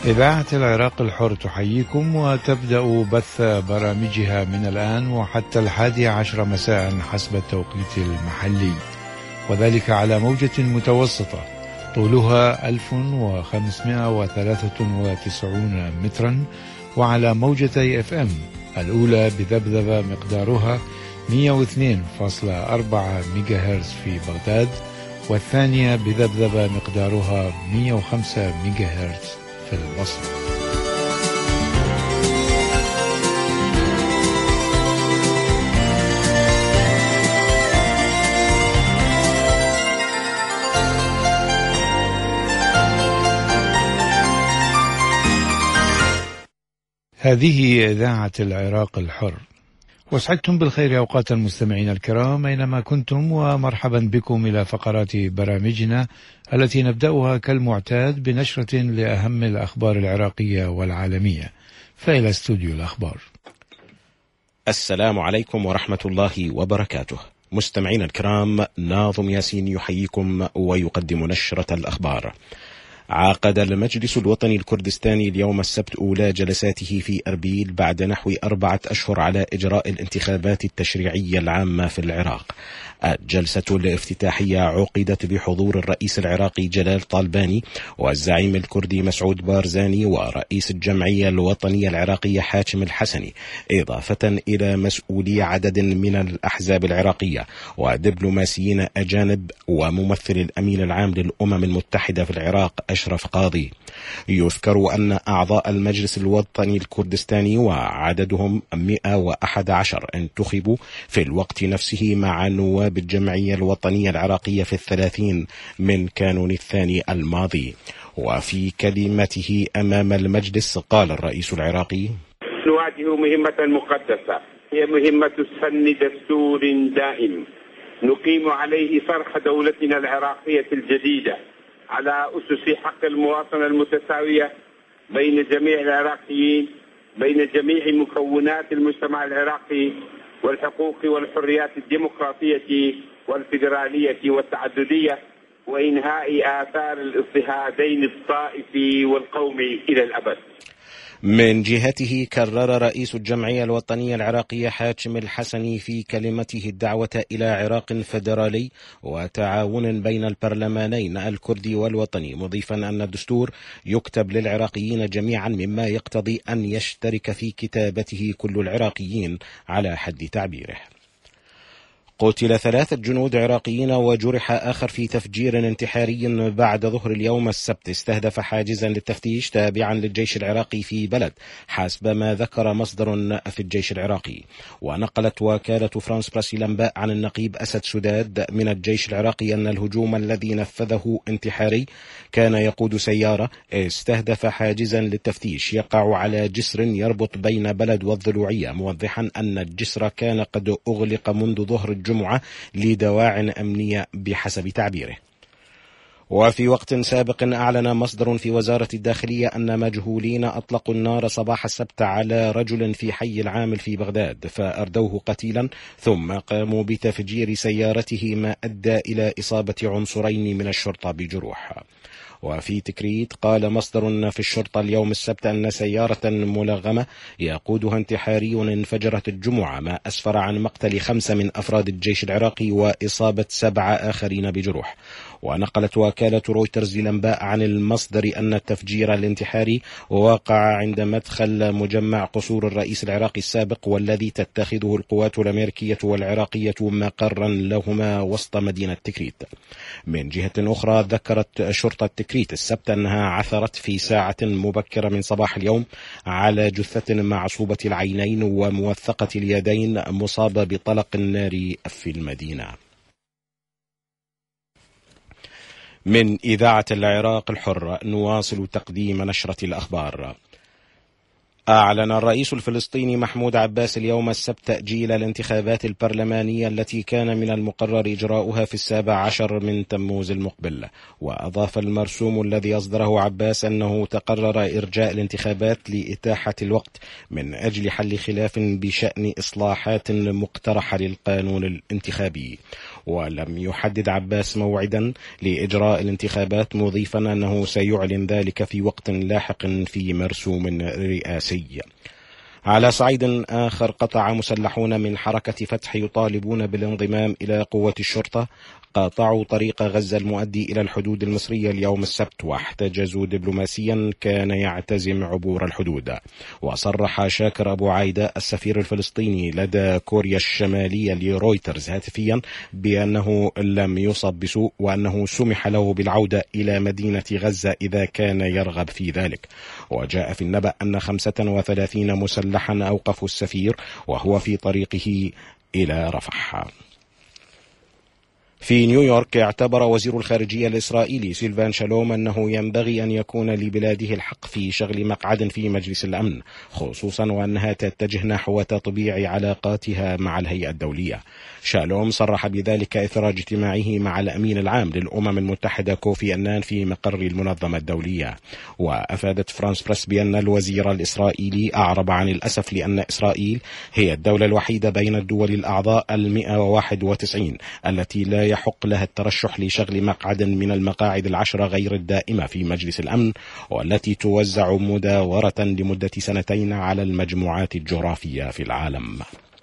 إذاعة العراق الحر تحييكم وتبدأ بث برامجها من الآن وحتى 11 مساء حسب التوقيت المحلي، وذلك على موجة متوسطة طولها 1593 مترا، وعلى موجتي FM، الأولى بذبذبة مقدارها 102.4 ميجاهرتز في بغداد، والثانية بذبذبة مقدارها 105 ميجاهرتز في البصرة. هذه إذاعة العراق الحر، وسعدتم بالخير أوقات المستمعين الكرام أينما كنتم، ومرحبا بكم إلى فقرات برامجنا التي نبدأها كالمعتاد بنشرة لأهم الأخبار العراقية والعالمية. فإلى استوديو الأخبار. السلام عليكم ورحمة الله وبركاته. مستمعين الكرام، ناظم ياسين يحييكم ويقدم نشرة الأخبار. عقد المجلس الوطني الكردستاني اليوم السبت أولى جلساته في أربيل بعد نحو 4 أشهر على إجراء الانتخابات التشريعية العامة في العراق. الجلسة الافتتاحية عقدت بحضور الرئيس العراقي جلال طالباني والزعيم الكردي مسعود بارزاني ورئيس الجمعية الوطنية العراقية حاتم الحسني، إضافة إلى مسؤولي عدد من الأحزاب العراقية ودبلوماسيين أجانب وممثل الأمين العام للأمم المتحدة في العراق أشرف قاضي. يذكر أن أعضاء المجلس الوطني الكردستاني وعددهم 111 انتخبوا في الوقت نفسه مع نواب الجمعية الوطنية العراقية في 30 من كانون الثاني الماضي. وفي كلمته أمام المجلس قال الرئيس العراقي: نواجه مهمة مقدسة، هي مهمة سن دستور دائم نقيم عليه صرح دولتنا العراقية الجديدة على أسس حق المواطنة المتساوية بين جميع العراقيين، بين جميع مكونات المجتمع العراقي، والحقوق والحريات الديمقراطية والفيدرالية والتعددية، وإنهاء آثار الاضطهادين الطائفي والقومي إلى الأبد. من جهته كرر رئيس الجمعية الوطنية العراقية حاتم الحسني في كلمته الدعوة إلى عراق فيدرالي وتعاون بين البرلمانين الكردي والوطني، مضيفا أن الدستور يكتب للعراقيين جميعا مما يقتضي أن يشترك في كتابته كل العراقيين على حد تعبيره. قتل 3 جنود عراقيين وجرح آخر في تفجير انتحاري بعد ظهر اليوم السبت استهدف حاجزا للتفتيش تابعا للجيش العراقي في بلد، حسب ما ذكر مصدر في الجيش العراقي. ونقلت وكالة فرانس بريس الأنباء عن النقيب أسد سداد من الجيش العراقي أن الهجوم الذي نفذه انتحاري كان يقود سيارة استهدف حاجزا للتفتيش يقع على جسر يربط بين بلد والضلوعية، موضحا أن الجسر كان قد أغلق منذ ظهر الجمعة لدواع أمنية بحسب تعبيره. وفي وقت سابق أعلن مصدر في وزارة الداخلية أن مجهولين أطلقوا النار صباح السبت على رجل في حي العامل في بغداد فأردوه قتيلا، ثم قاموا بتفجير سيارته ما أدى إلى إصابة عنصرين من الشرطة بجروح. وفي تكريت قال مصدر في الشرطة اليوم السبت أن سيارة ملغمة يقودها انتحاري انفجرت الجمعة، ما أسفر عن مقتل 5 من أفراد الجيش العراقي وإصابة 7 آخرين بجروح. ونقلت وكالة رويترز الأنباء عن المصدر أن التفجير الانتحاري وقع عند مدخل مجمع قصور الرئيس العراقي السابق، والذي تتخذه القوات الأمريكية والعراقية مقرا لهما وسط مدينة تكريت. من جهة أخرى ذكرت شرطة تكريت السبت أنها عثرت في ساعة مبكرة من صباح اليوم على جثة معصوبة العينين وموثقة اليدين مصابة بطلق النار في المدينة. من إذاعة العراق الحر نواصل تقديم نشرة الأخبار. أعلن الرئيس الفلسطيني محمود عباس اليوم السبت تأجيل الانتخابات البرلمانية التي كان من المقرر إجراؤها في 17 من تموز المقبل. وأضاف المرسوم الذي أصدره عباس أنه تقرر إرجاء الانتخابات لإتاحة الوقت من أجل حل خلاف بشأن إصلاحات مقترحة للقانون الانتخابي. ولم يحدد عباس موعدا لإجراء الانتخابات، مضيفا أنه سيعلن ذلك في وقت لاحق في مرسوم رئاسي. على صعيد آخر، قطع مسلحون من حركة فتح يطالبون بالانضمام إلى قوة الشرطة قاطعوا طريق غزة المؤدي إلى الحدود المصرية اليوم السبت، واحتجزوا دبلوماسيا كان يعتزم عبور الحدود. وصرح شاكر أبو عايدة السفير الفلسطيني لدى كوريا الشمالية لرويترز هاتفيا بأنه لم يصب بسوء، وأنه سمح له بالعودة إلى مدينة غزة إذا كان يرغب في ذلك. وجاء في النبأ أن 35 مسلحا أوقفوا السفير وهو في طريقه إلى رفح. في نيويورك، اعتبر وزير الخارجية الإسرائيلي سيلفان شالوم أنه ينبغي أن يكون لبلاده الحق في شغل مقعد في مجلس الأمن، خصوصا وأنها تتجه نحو تطبيع علاقاتها مع الهيئة الدولية. شالوم صرح بذلك إثر اجتماعه مع الأمين العام للأمم المتحدة كوفي أنان في مقر المنظمة الدولية. وأفادت فرانس بريس بأن الوزير الإسرائيلي أعرب عن الأسف لأن إسرائيل هي الدولة الوحيدة بين الدول الأعضاء 191 التي لا يحق لها الترشح لشغل مقعد من المقاعد 10 غير الدائمة في مجلس الأمن، والتي توزع مداورة لمدة 2 على المجموعات الجغرافية في العالم.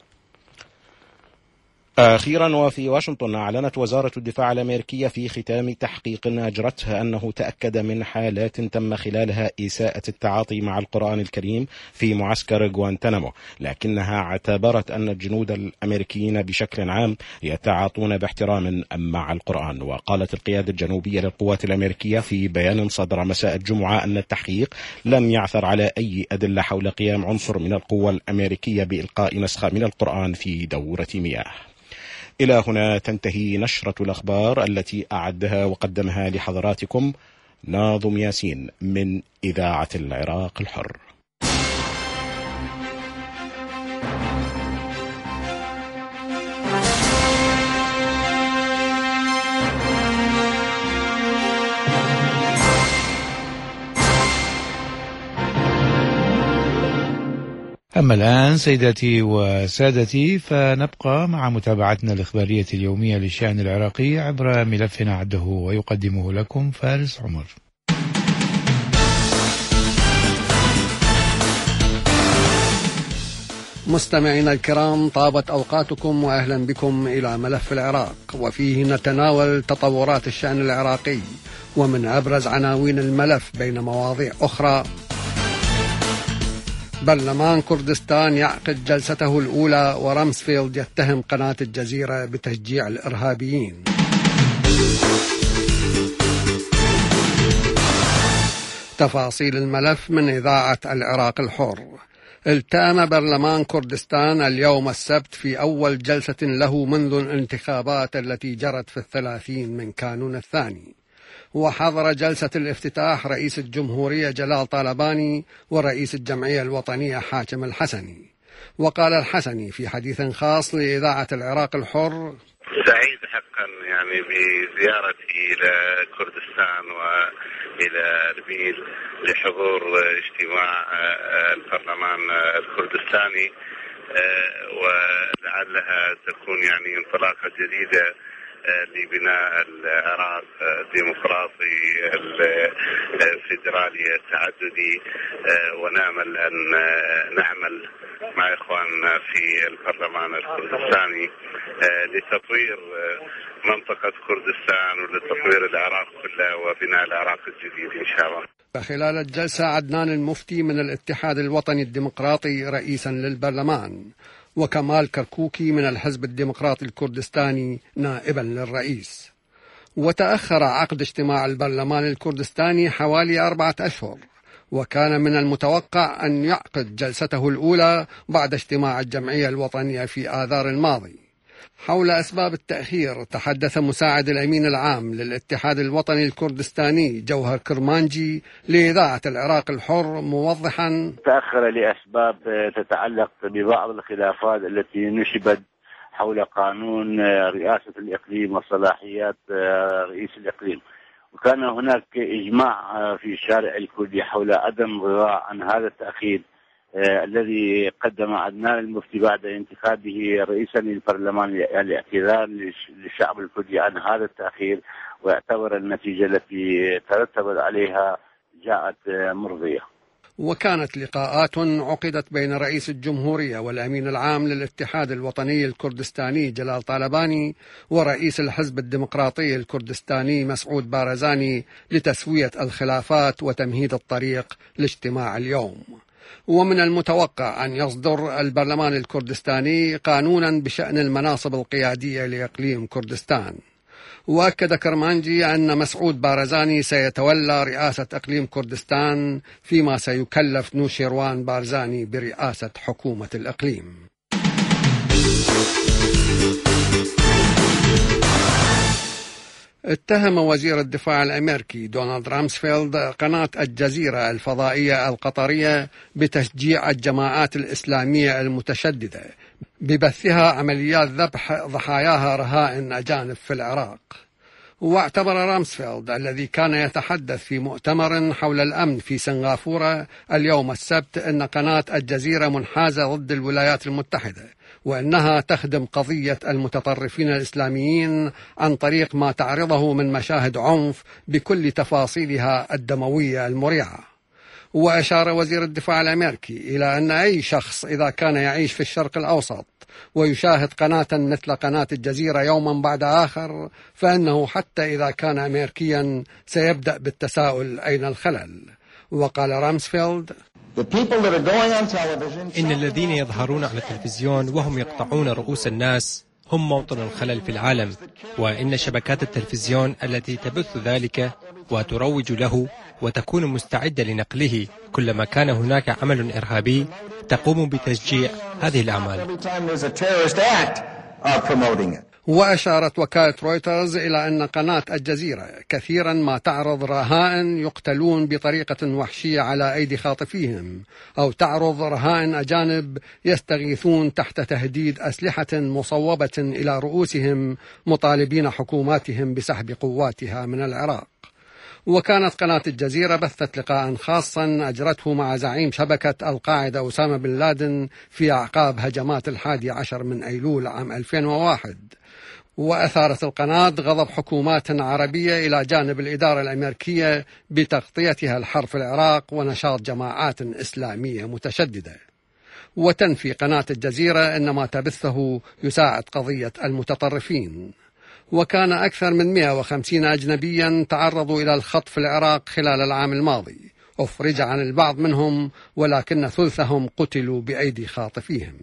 أخيرا، وفي واشنطن، أعلنت وزارة الدفاع الأمريكية في ختام تحقيق أجرتها أنه تأكد من حالات تم خلالها إساءة التعاطي مع القرآن الكريم في معسكر غوانتنامو، لكنها اعتبرت أن الجنود الأمريكيين بشكل عام يتعاطون باحترام مع القرآن. وقالت القيادة الجنوبية للقوات الأمريكية في بيان صدر مساء الجمعة أن التحقيق لم يعثر على أي أدلة حول قيام عنصر من القوة الأمريكية بإلقاء نسخة من القرآن في دورة مياه. إلى هنا تنتهي نشرة الأخبار التي أعدها وقدمها لحضراتكم ناظم ياسين من إذاعة العراق الحر. أما الآن سيداتي وسادتي، فنبقى مع متابعتنا الإخبارية اليومية للشأن العراقي عبر ملفنا عده ويقدمه لكم فارس عمر. مستمعينا الكرام، طابت أوقاتكم وأهلا بكم إلى ملف العراق، وفيه نتناول تطورات الشأن العراقي ومن أبرز عناوين الملف بين مواضيع أخرى: برلمان كردستان يعقد جلسته الأولى ورمسفيلد يتهم قناة الجزيرة بتشجيع الإرهابيين. تفاصيل الملف من إذاعة العراق الحر. التأم برلمان كردستان اليوم السبت في أول جلسة له منذ الانتخابات التي جرت في 30 من كانون الثاني، وحضر جلسة الافتتاح رئيس الجمهورية جلال طالباني ورئيس الجمعية الوطنية حاتم الحسني. وقال الحسني في حديث خاص لإذاعة العراق الحر: سعيد حقا بزيارتي إلى كردستان وإلى أربيل لحضور اجتماع البرلمان الكردستاني، ولعلها تكون انطلاقة جديدة لبناء العراق الديمقراطي الفيدرالي التعددي، ونأمل أن نعمل مع إخواننا في البرلمان الكردستاني لتطوير منطقة كردستان ولتطوير العراق كله وبناء العراق الجديد إن شاء الله. فخلال الجلسة عدنان المفتي من الاتحاد الوطني الديمقراطي رئيسا للبرلمان، وكمال كركوكي من الحزب الديمقراطي الكردستاني نائبا للرئيس. وتأخر عقد اجتماع البرلمان الكردستاني حوالي 4 أشهر، وكان من المتوقع أن يعقد جلسته الأولى بعد اجتماع الجمعية الوطنية في آذار الماضي. حول أسباب التأخير تحدث مساعد الأمين العام للاتحاد الوطني الكردستاني جوهر كرمانجي لإذاعة العراق الحر، موضحا: تأخر لأسباب تتعلق ببعض الخلافات التي نشبت حول قانون رئاسة الإقليم وصلاحيات رئيس الإقليم، وكان هناك إجماع في الشارع الكردي حول عدم الرضا عن هذا التأخير الذي قدم عدنان المفتي بعد انتخابه رئيسا للبرلمان الاعتذار للشعب الكردي عن هذا التأخير، واعتبر النتيجة التي ترتبت عليها جاءت مرضية. وكانت لقاءات عقدت بين رئيس الجمهورية والأمين العام للاتحاد الوطني الكردستاني جلال طالباني ورئيس الحزب الديمقراطي الكردستاني مسعود بارزاني لتسوية الخلافات وتمهيد الطريق لاجتماع اليوم. ومن المتوقع أن يصدر البرلمان الكردستاني قانونا بشأن المناصب القيادية لإقليم كردستان. وأكد كرمانجي أن مسعود بارزاني سيتولى رئاسة إقليم كردستان، فيما سيكلف نوشيروان بارزاني برئاسة حكومة الإقليم. اتهم وزير الدفاع الأمريكي دونالد رامسفيلد قناة الجزيرة الفضائية القطرية بتشجيع الجماعات الإسلامية المتشددة ببثها عمليات ذبح ضحاياها رهائن أجانب في العراق. واعتبر رامسفيلد الذي كان يتحدث في مؤتمر حول الأمن في سنغافورة اليوم السبت أن قناة الجزيرة منحازة ضد الولايات المتحدة، وأنها تخدم قضية المتطرفين الإسلاميين عن طريق ما تعرضه من مشاهد عنف بكل تفاصيلها الدموية المريعة. وأشار وزير الدفاع الأمريكي إلى أن أي شخص إذا كان يعيش في الشرق الأوسط ويشاهد قناة مثل قناة الجزيرة يوما بعد آخر، فإنه حتى إذا كان أمريكيا سيبدأ بالتساؤل أين الخلل. وقال رامسفيلد: إن الذين يظهرون على التلفزيون وهم يقطعون رؤوس الناس هم موطن الخلل في العالم، وإن شبكات التلفزيون التي تبث ذلك وتروج له وتكون مستعدة لنقله كلما كان هناك عمل إرهابي تقوم بتشجيع هذه الأعمال. وأشارت وكالة رويترز إلى أن قناة الجزيرة كثيرا ما تعرض رهائن يقتلون بطريقة وحشية على أيدي خاطفيهم، أو تعرض رهائن أجانب يستغيثون تحت تهديد أسلحة مصوبة إلى رؤوسهم مطالبين حكوماتهم بسحب قواتها من العراق. وكانت قناة الجزيرة بثت لقاء خاصا أجرته مع زعيم شبكة القاعدة أسامة بن لادن في أعقاب هجمات 11 من أيلول عام 2001. وأثارت القناة غضب حكومات عربية إلى جانب الإدارة الأمريكية بتغطيتها الحرب في العراق ونشاط جماعات إسلامية متشددة. وتنفي قناة الجزيرة أن ما تبثه يساعد قضية المتطرفين. وكان أكثر من 150 أجنبيا تعرضوا إلى الخطف في العراق خلال العام الماضي، أفرج عن البعض منهم ولكن ثلثهم قتلوا بأيدي خاطفيهم.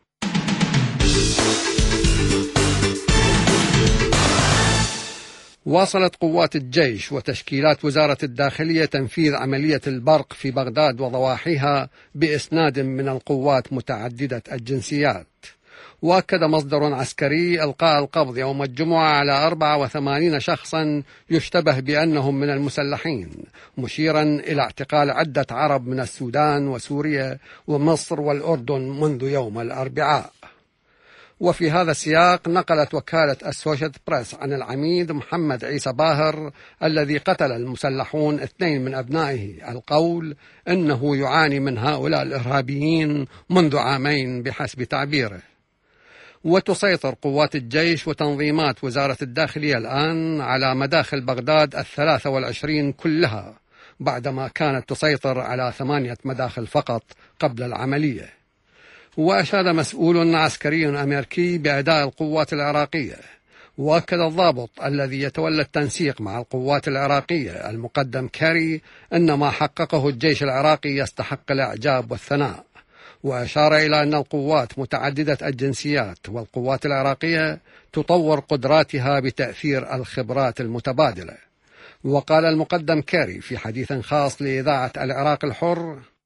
واصلت قوات الجيش وتشكيلات وزارة الداخلية تنفيذ عملية البرق في بغداد وضواحيها بإسناد من القوات متعددة الجنسيات. وأكد مصدر عسكري إلقاء القبض يوم الجمعة على 84 شخصا يشتبه بأنهم من المسلحين، مشيرا إلى اعتقال عدة عرب من السودان وسوريا ومصر والأردن منذ يوم الأربعاء. وفي هذا السياق نقلت وكالة أسوشيتد بريس عن العميد محمد عيسى باهر الذي قتل المسلحون 2 من أبنائه القول إنه يعاني من هؤلاء الإرهابيين منذ عامين بحسب تعبيره. وتسيطر قوات الجيش وتنظيمات وزارة الداخلية الآن على مداخل بغداد 23 كلها، بعدما كانت تسيطر على 8 مداخل فقط قبل العملية. وأشاد مسؤول عسكري أمريكي بأداء القوات العراقية. وأكد الضابط الذي يتولى التنسيق مع القوات العراقية المقدم كاري أن ما حققه الجيش العراقي يستحق الإعجاب والثناء. وأشار إلى أن القوات متعددة الجنسيات والقوات العراقية تطور قدراتها بتأثير الخبرات المتبادلة. وقال المقدم كاري في حديث خاص لإذاعة العراق الحر: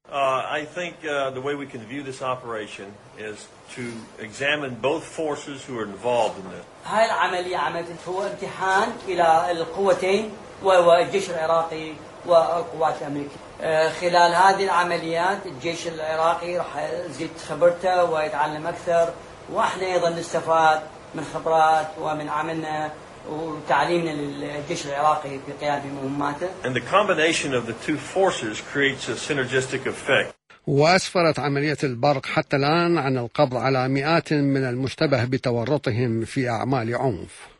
I think the way we can view this operation is to examine both forces who are involved in this. هاي العملية هو امتحان إلى القوتين والجيش العراقي والقوات الأمريكية. خلال هذه العمليات الجيش العراقي راح يزيد خبرته ويتعلم أكثر، وإحنا أيضا نستفاد من خبرات ومن عملنا وتعليمنا للجيش العراقي في قيام بمهماته. And the combination of the two forces creates a synergistic effect. وأسفرت عملية البرق حتى الآن عن القبض على مئات من المشتبه بتورطهم في أعمال عنف.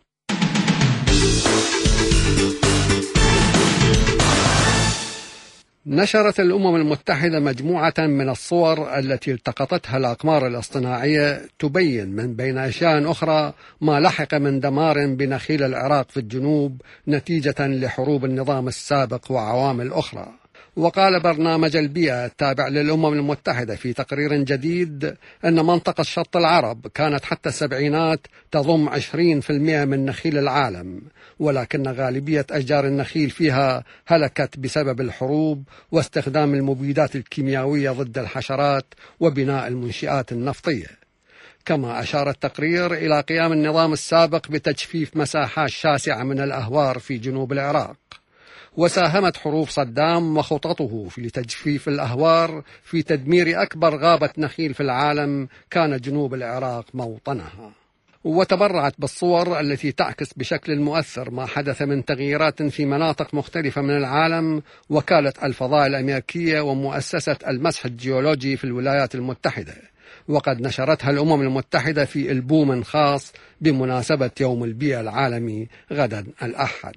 نشرت الأمم المتحدة مجموعة من الصور التي التقطتها الأقمار الاصطناعية تبين من بين أشياء أخرى ما لحق من دمار بنخيل العراق في الجنوب نتيجة لحروب النظام السابق وعوامل أخرى. وقال برنامج البيئة التابع للأمم المتحدة في تقرير جديد أن منطقة شط العرب كانت حتى السبعينات تضم 20% من نخيل العالم، ولكن غالبية أشجار النخيل فيها هلكت بسبب الحروب واستخدام المبيدات الكيميائية ضد الحشرات وبناء المنشآت النفطية. كما أشار التقرير إلى قيام النظام السابق بتجفيف مساحات شاسعة من الأهوار في جنوب العراق، وساهمت حروب صدام وخططه في تجفيف الأهوار في تدمير أكبر غابة نخيل في العالم كان جنوب العراق موطنها. وتبرعت بالصور التي تعكس بشكل مؤثر ما حدث من تغييرات في مناطق مختلفة من العالم وكالة الفضاء الأمريكية ومؤسسة المسح الجيولوجي في الولايات المتحدة، وقد نشرتها الأمم المتحدة في ألبوم خاص بمناسبة يوم البيئة العالمي غدا الأحد.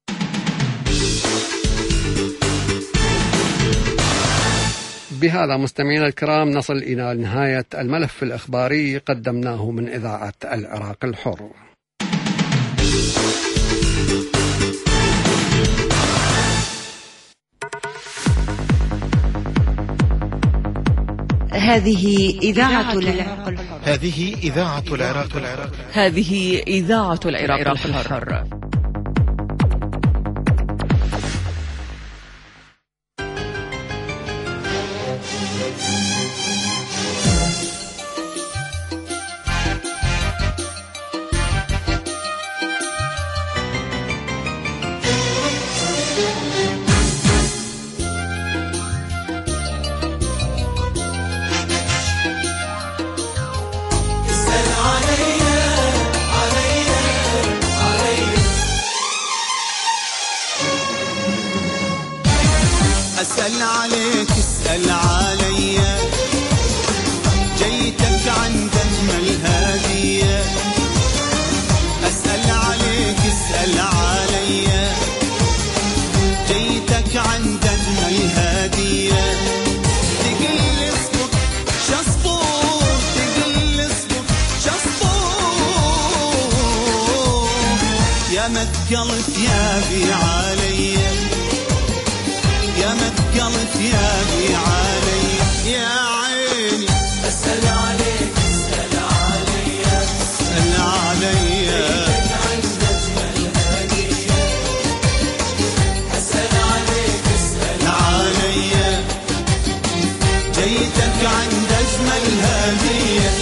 بهذا مستمعينا الكرام نصل إلى نهاية الملف الإخباري قدمناه من إذاعة العراق الحر. هذه إذاعة العراق الحر. هذه إذاعة العراق الحر. هذه إذاعة العراق الحر. أسأل عليك اسأل عليا، جيتك عند أجمل هدية. أسأل عليك اسأل عليا، جيتك عند أجمل هدية. تقل اصبر شصبور، تقل اصبر شصبور، يا متقل ثيابي عليا، يا متقل ثيابي علي يا عيني. أسأل عليك اسأل عليا، اسأل عليا، جيتك عند أجمل هدية. أسأل عليك اسأل عليا، جيتك عند أجمل هدية.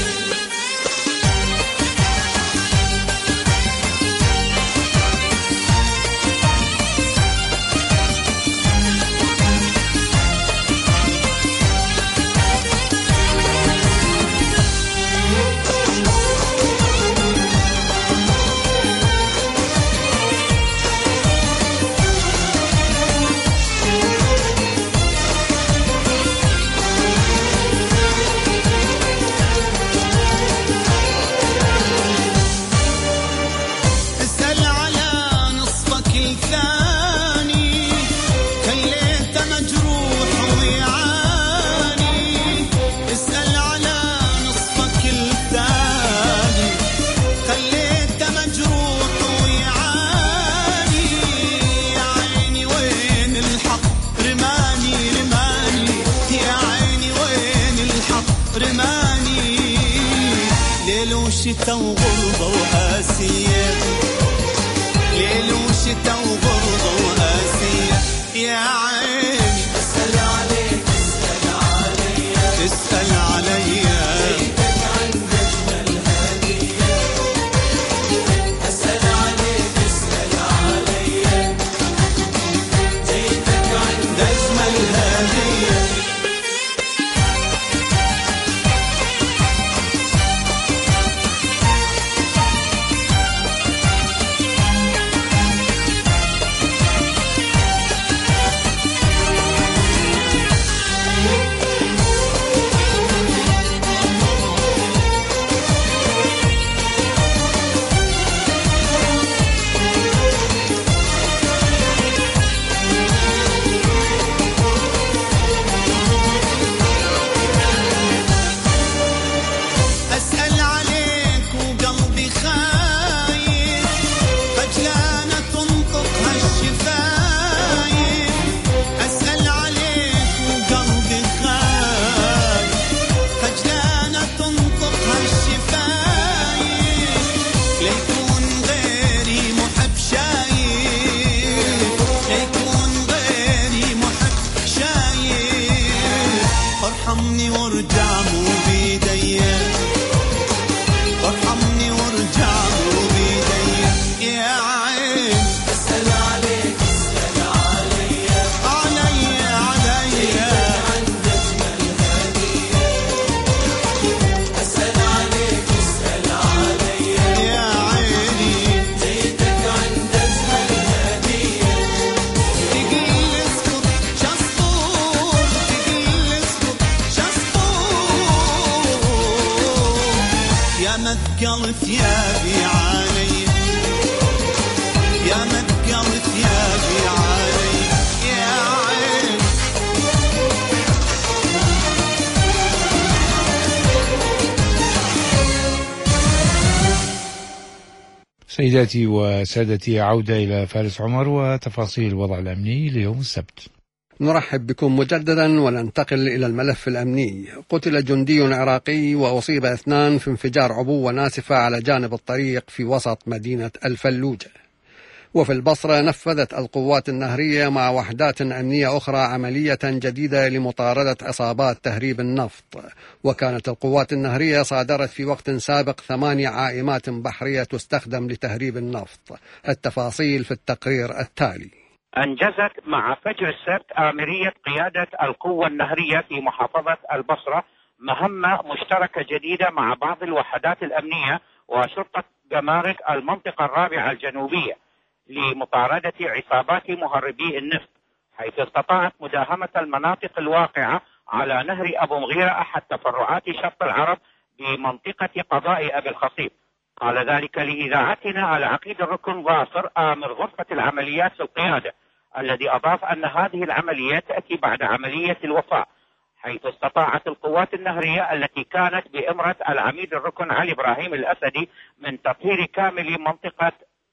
شتا وغربة وقاسية، ليل وشتا وغربة وقاسية يا عيني. أسأل عليك اسأل بقل ثيابي عاني يا ما بقل ثيابي عاني يا عين. سيداتي وسادتي، عودة إلى فارس عمر وتفاصيل الوضع الأمني ليوم السبت. نرحب بكم مجددا وننتقل إلى الملف الأمني. قتل جندي عراقي وأصيب 2 في انفجار عبوة ناسفة على جانب الطريق في وسط مدينة الفلوجة. وفي البصرة نفذت القوات النهرية مع وحدات أمنية أخرى عملية جديدة لمطاردة عصابات تهريب النفط. وكانت القوات النهرية صادرت في وقت سابق 8 عائمات بحرية تستخدم لتهريب النفط. التفاصيل في التقرير التالي. أنجزت مع فجر السبت آمرية قيادة القوة النهرية في محافظة البصرة مهمة مشتركة جديدة مع بعض الوحدات الأمنية وشرطة جمارك المنطقة الرابعة الجنوبية لمطاردة عصابات مهربي النفط، حيث استطاعت مداهمة المناطق الواقعة على نهر أبو مغيرة أحد تفرعات شط العرب بمنطقة قضاء أبي الخصيب. قال ذلك لإذاعتنا العقيد الركن ظافر آمر غرفة العمليات في القيادة، الذي أضاف أن هذه العملية تأتي بعد عملية الوفاء، حيث استطاعت القوات النهرية التي كانت بإمرة العميد الركن علي إبراهيم الأسدي من تطهير كامل منطقة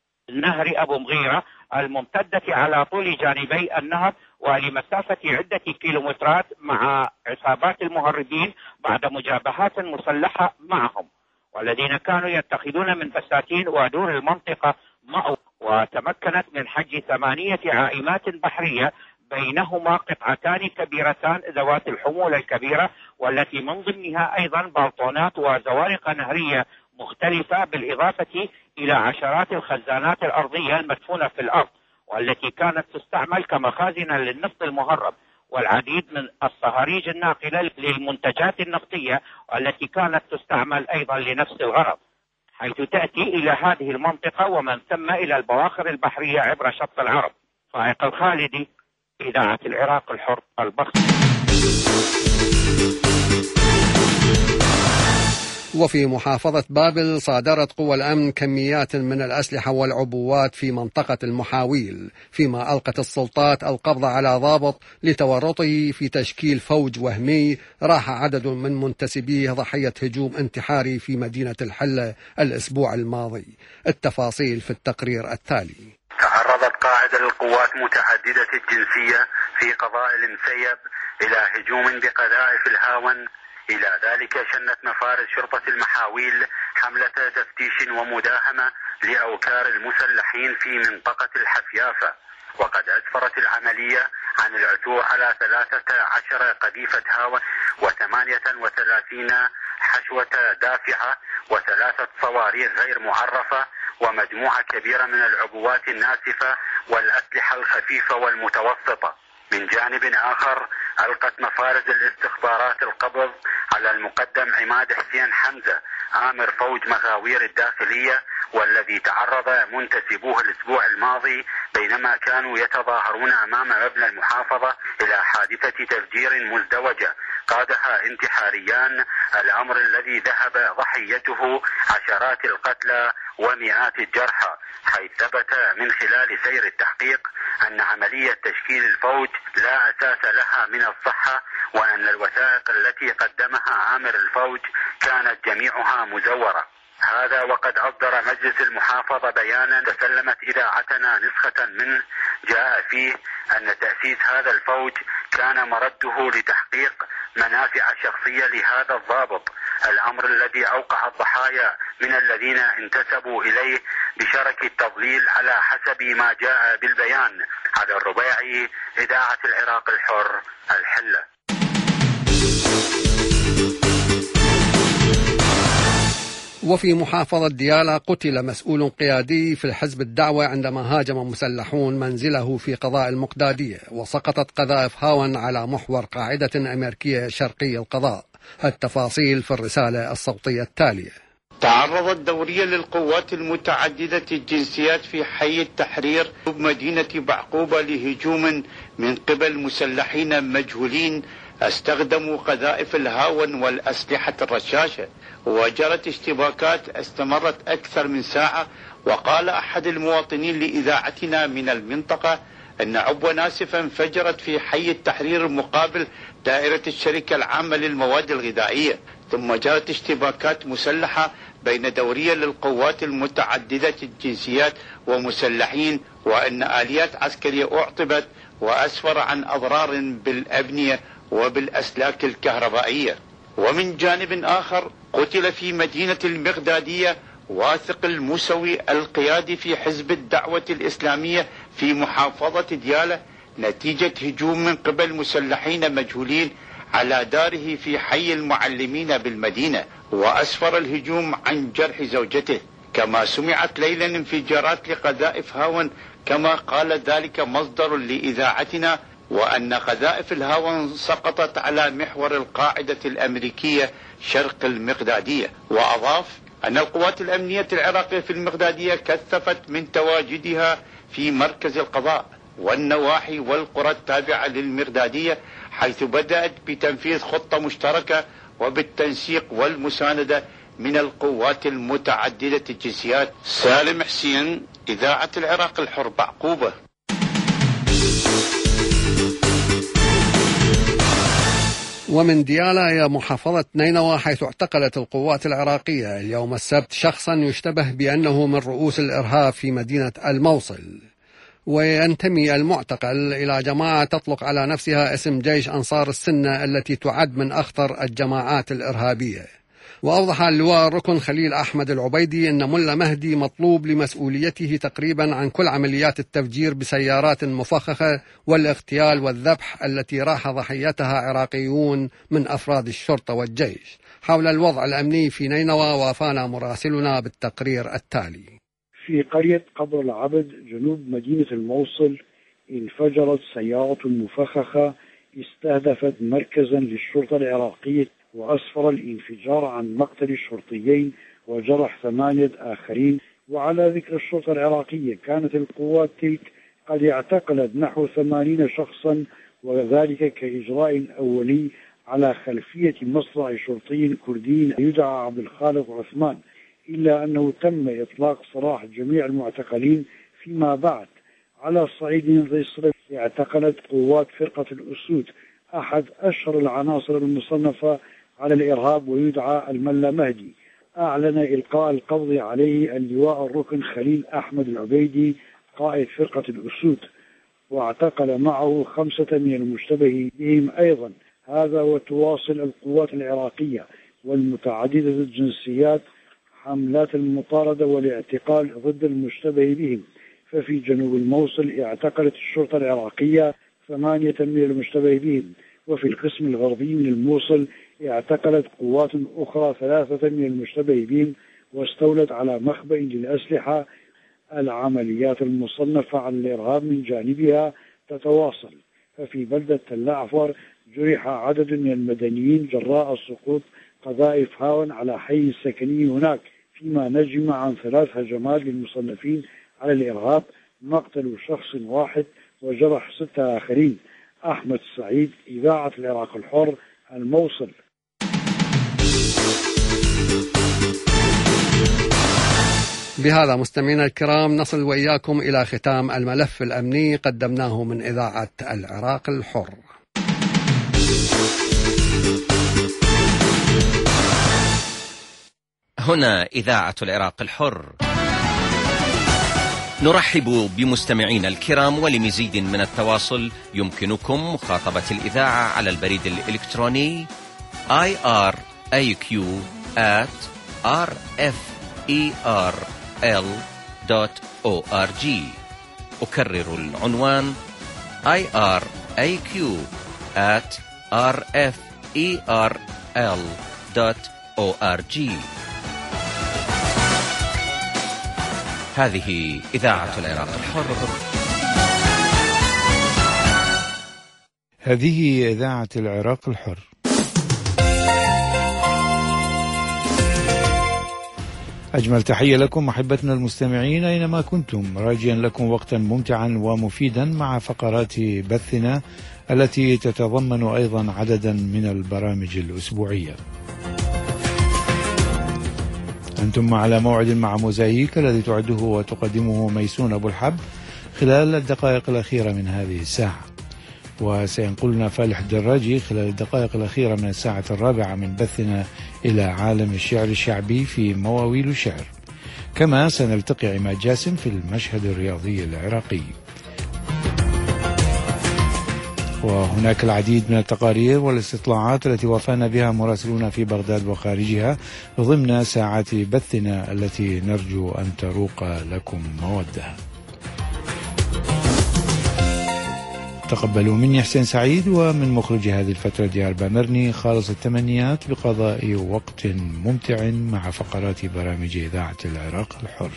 نهر أبو مغيرة الممتدة على طول جانبي النهر ولمسافة عدة كيلومترات مع عصابات المهربين بعد مجابهات مسلحة معهم، والذين كانوا يتخذون من بساتين ودور المنطقة مأوى. وتمكنت من حج 8 عائمات بحرية بينهما قطعتان كبيرتان ذوات الحمولة الكبيرة، والتي من ضمنها أيضا بلطونات وزوارق نهرية مختلفة، بالإضافة إلى عشرات الخزانات الأرضية المدفونة في الأرض والتي كانت تستعمل كمخازن للنفط المهرب، والعديد من الصهاريج الناقلة للمنتجات النفطية والتي كانت تستعمل أيضا لنفس الغرض، حيث تأتي إلى هذه المنطقة ومن ثم إلى البواخر البحرية عبر شط العرب. فائق الخالدي، إذاعة العراق الحر، البصرة. وفي محافظة بابل صادرت قوى الأمن كميات من الأسلحة والعبوات في منطقة المحاويل، فيما ألقت السلطات القبض على ضابط لتورطه في تشكيل فوج وهمي راح عدد من منتسبيه ضحية هجوم انتحاري في مدينة الحلة الأسبوع الماضي. التفاصيل في التقرير التالي. تعرضت قاعدة للقوات متعددة الجنسية في قضاء المسيب إلى هجوم بقذائف الهاون. إلى ذلك شنت مفارز شرطة المحاويل حملة تفتيش ومداهمة لأوكار المسلحين في منطقة الحفيافة، وقد أسفرت العملية عن العثور على 13 قذيفة هاون و38 حشوة دافعة و3 صواريخ غير معرفة ومجموعة كبيرة من العبوات الناسفة والأسلحة الخفيفة والمتوسطة. من جانب آخر ألقت مفارز الاستخبارات القبض على المقدم عماد حسين حمزة آمر فوج مغاوير الداخلية، والذي تعرض منتسبوه الأسبوع الماضي بينما كانوا يتظاهرون أمام مبنى المحافظة إلى حادثة تفجير مزدوجة قادها انتحاريان، الأمر الذي ذهب ضحيته عشرات القتلى ومئات الجرحى، حيث ثبت من خلال سير التحقيق أن عملية تشكيل الفوج لا أساس لها من الصحة، وأن الوثائق التي قدمها آمر الفوج كانت جميعها مزورة. هذا وقد أصدر مجلس المحافظة بيانا تسلمت إذاعتنا نسخة منه جاء فيه أن تأسيس هذا الفوج كان مرده لتحقيق منافع شخصية لهذا الضابط، الأمر الذي أوقع الضحايا من الذين انتسبوا إليه بشرك التضليل على حسب ما جاء بالبيان. على الرباعي، إذاعة العراق الحر، الحلة. وفي محافظة ديالى قتل مسؤول قيادي في الحزب الدعوة عندما هاجم مسلحون منزله في قضاء المقدادية، وسقطت قذائف هاون على محور قاعدة أمريكية شرقي القضاء. التفاصيل في الرسالة الصوتية التالية. تعرضت دورية للقوات المتعددة الجنسيات في حي التحرير بمدينة بعقوبة لهجوم من قبل مسلحين مجهولين استخدموا قذائف الهاون والأسلحة الرشاشة، وجرت اشتباكات استمرت أكثر من ساعة. وقال أحد المواطنين لإذاعتنا من المنطقة أن عبوة ناسفة انفجرت في حي التحرير مقابل دائرة الشركة العامة للمواد الغذائية، ثم جرت اشتباكات مسلحة بين دورية للقوات المتعددة الجنسيات ومسلحين، وأن آليات عسكرية أعطبت وأسفر عن أضرار بالأبنية وبالأسلاك الكهربائية. ومن جانب آخر قتل في مدينة المغدادية واثق الموسوي القيادي في حزب الدعوة الإسلامية في محافظة ديالى نتيجة هجوم من قبل مسلحين مجهولين على داره في حي المعلمين بالمدينة، وأسفر الهجوم عن جرح زوجته. كما سمعت ليلا انفجارات لقذائف هاون كما قال ذلك مصدر لإذاعتنا، وأن قذائف الهاون سقطت على محور القاعدة الأمريكية شرق المغدادية. وأضاف أن القوات الأمنية العراقية في المغدادية كثفت من تواجدها في مركز القضاء والنواحي والقرى التابعة للمغدادية، حيث بدأت بتنفيذ خطة مشتركة وبالتنسيق والمساندة من القوات المتعددة الجنسيات. سالم حسين، إذاعة العراق الحر، بعقوبة. ومن ديالى إلى محافظة نينوى، حيث اعتقلت القوات العراقية اليوم السبت شخصا يشتبه بأنه من رؤوس الإرهاب في مدينة الموصل. وينتمي المعتقل إلى جماعة تطلق على نفسها اسم جيش أنصار السنة التي تعد من أخطر الجماعات الإرهابية. وأوضح اللواء الركن خليل أحمد العبيدي أن ملا مهدي مطلوب لمسؤوليته تقريبا عن كل عمليات التفجير بسيارات مفخخة والاغتيال والذبح التي راح ضحيتها عراقيون من أفراد الشرطة والجيش. حول الوضع الأمني في نينوى وافانا مراسلنا بالتقرير التالي. في قرية قبر العبد جنوب مدينة الموصل انفجرت سيارة مفخخة استهدفت مركزا للشرطة العراقية، وأسفر الانفجار عن مقتل الشرطيين وجرح 8 آخرين. وعلى ذكر الشرطة العراقية، كانت القوات تلك قد اعتقلت نحو 80 شخصا، وذلك كإجراء أولي على خلفية مصرع شرطي كردي يدعى عبد الخالق عثمان، إلا أنه تم إطلاق سراح جميع المعتقلين فيما بعد. على الصعيد اليسري، اعتقلت قوات فرقة الأسود أحد أشهر العناصر المصنفة على الإرهاب ويدعى الملا مهدي. أعلن إلقاء القبض عليه اللواء الركن خليل أحمد العبيدي قائد فرقة الأسود، واعتقل معه 5 من المشتبه بهم أيضا. هذا وتواصل القوات العراقية والمتعددة الجنسيات حملات المطاردة والاعتقال ضد المشتبه بهم. ففي جنوب الموصل اعتقلت الشرطة العراقية 8 من المشتبه بهم، وفي القسم الغربي من الموصل اعتقلت قوات أخرى 3 من المشتبه بهم واستولت على مخبأ للأسلحة. العمليات المصنفة على الإرهاب من جانبها تتواصل. ففي بلدة تل أعفر جرح عدد من المدنيين جراء سقوط قذائف هاون على حي السكني هناك، فيما نجم عن 3 هجمات للمصنفين على الإرهاب، مقتل شخص واحد وجرح 6 آخرين. أحمد سعيد، إذاعة العراق الحر، الموصل. بهذا مستمعينا الكرام نصل وإياكم إلى ختام الملف الأمني قدمناه من إذاعة العراق الحر. هنا إذاعة العراق الحر، نرحب بمستمعينا الكرام، ولمزيد من التواصل يمكنكم مخاطبة الإذاعة على البريد الإلكتروني iraq@rferl.org. أكرر العنوان iraq@rferl.org. هذه إذاعة العراق الحر. هذه إذاعة العراق الحر. أجمل تحية لكم أحبتنا المستمعين أينما كنتم، راجيا لكم وقتا ممتعا ومفيدا مع فقرات بثنا التي تتضمن أيضا عددا من البرامج الأسبوعية. أنتم على موعد مع موزايك الذي تعده وتقدمه ميسون أبو الحب خلال الدقائق الأخيرة من هذه الساعة، وسينقلنا فالح الدراجي خلال الدقائق الأخيرة من الساعة 4 من بثنا إلى عالم الشعر الشعبي في مواويل الشعر. كما سنلتقي عماد جاسم في المشهد الرياضي العراقي، وهناك العديد من التقارير والاستطلاعات التي وافانا بها مراسلون في بغداد وخارجها ضمن ساعات بثنا التي نرجو أن تروق لكم مودها. تقبلوا مني حسين سعيد ومن مخرج هذه الفترة ديار بامرني خالص التمنيات بقضاء وقت ممتع مع فقرات برامج إذاعة العراق الحر.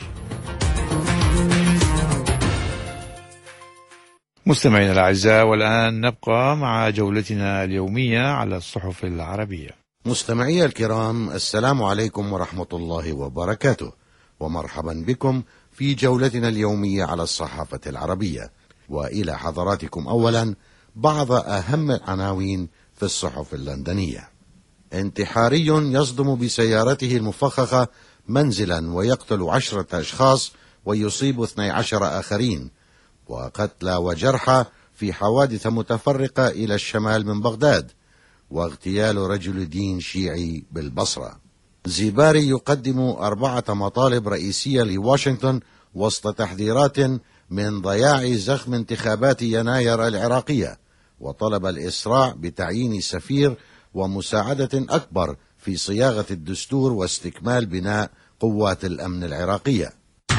مستمعينا الأعزاء، والآن نبقى مع جولتنا اليومية على الصحف العربية. مستمعي الكرام، السلام عليكم ورحمة الله وبركاته، ومرحبا بكم في جولتنا اليومية على الصحافة العربية. وإلى حضراتكم أولا بعض أهم العناوين في الصحف اللندنية. انتحاري يصدم بسيارته المفخخة منزلا ويقتل 10 أشخاص ويصيب 12 آخرين، وقتلى وجرحى في حوادث متفرقة إلى الشمال من بغداد، واغتيال رجل دين شيعي بالبصرة. زيباري يقدم 4 مطالب رئيسية لواشنطن وسط تحذيرات من ضياع زخم انتخابات يناير العراقية، وطلب الإسراع بتعيين سفير ومساعدة أكبر في صياغة الدستور واستكمال بناء قوات الأمن العراقية.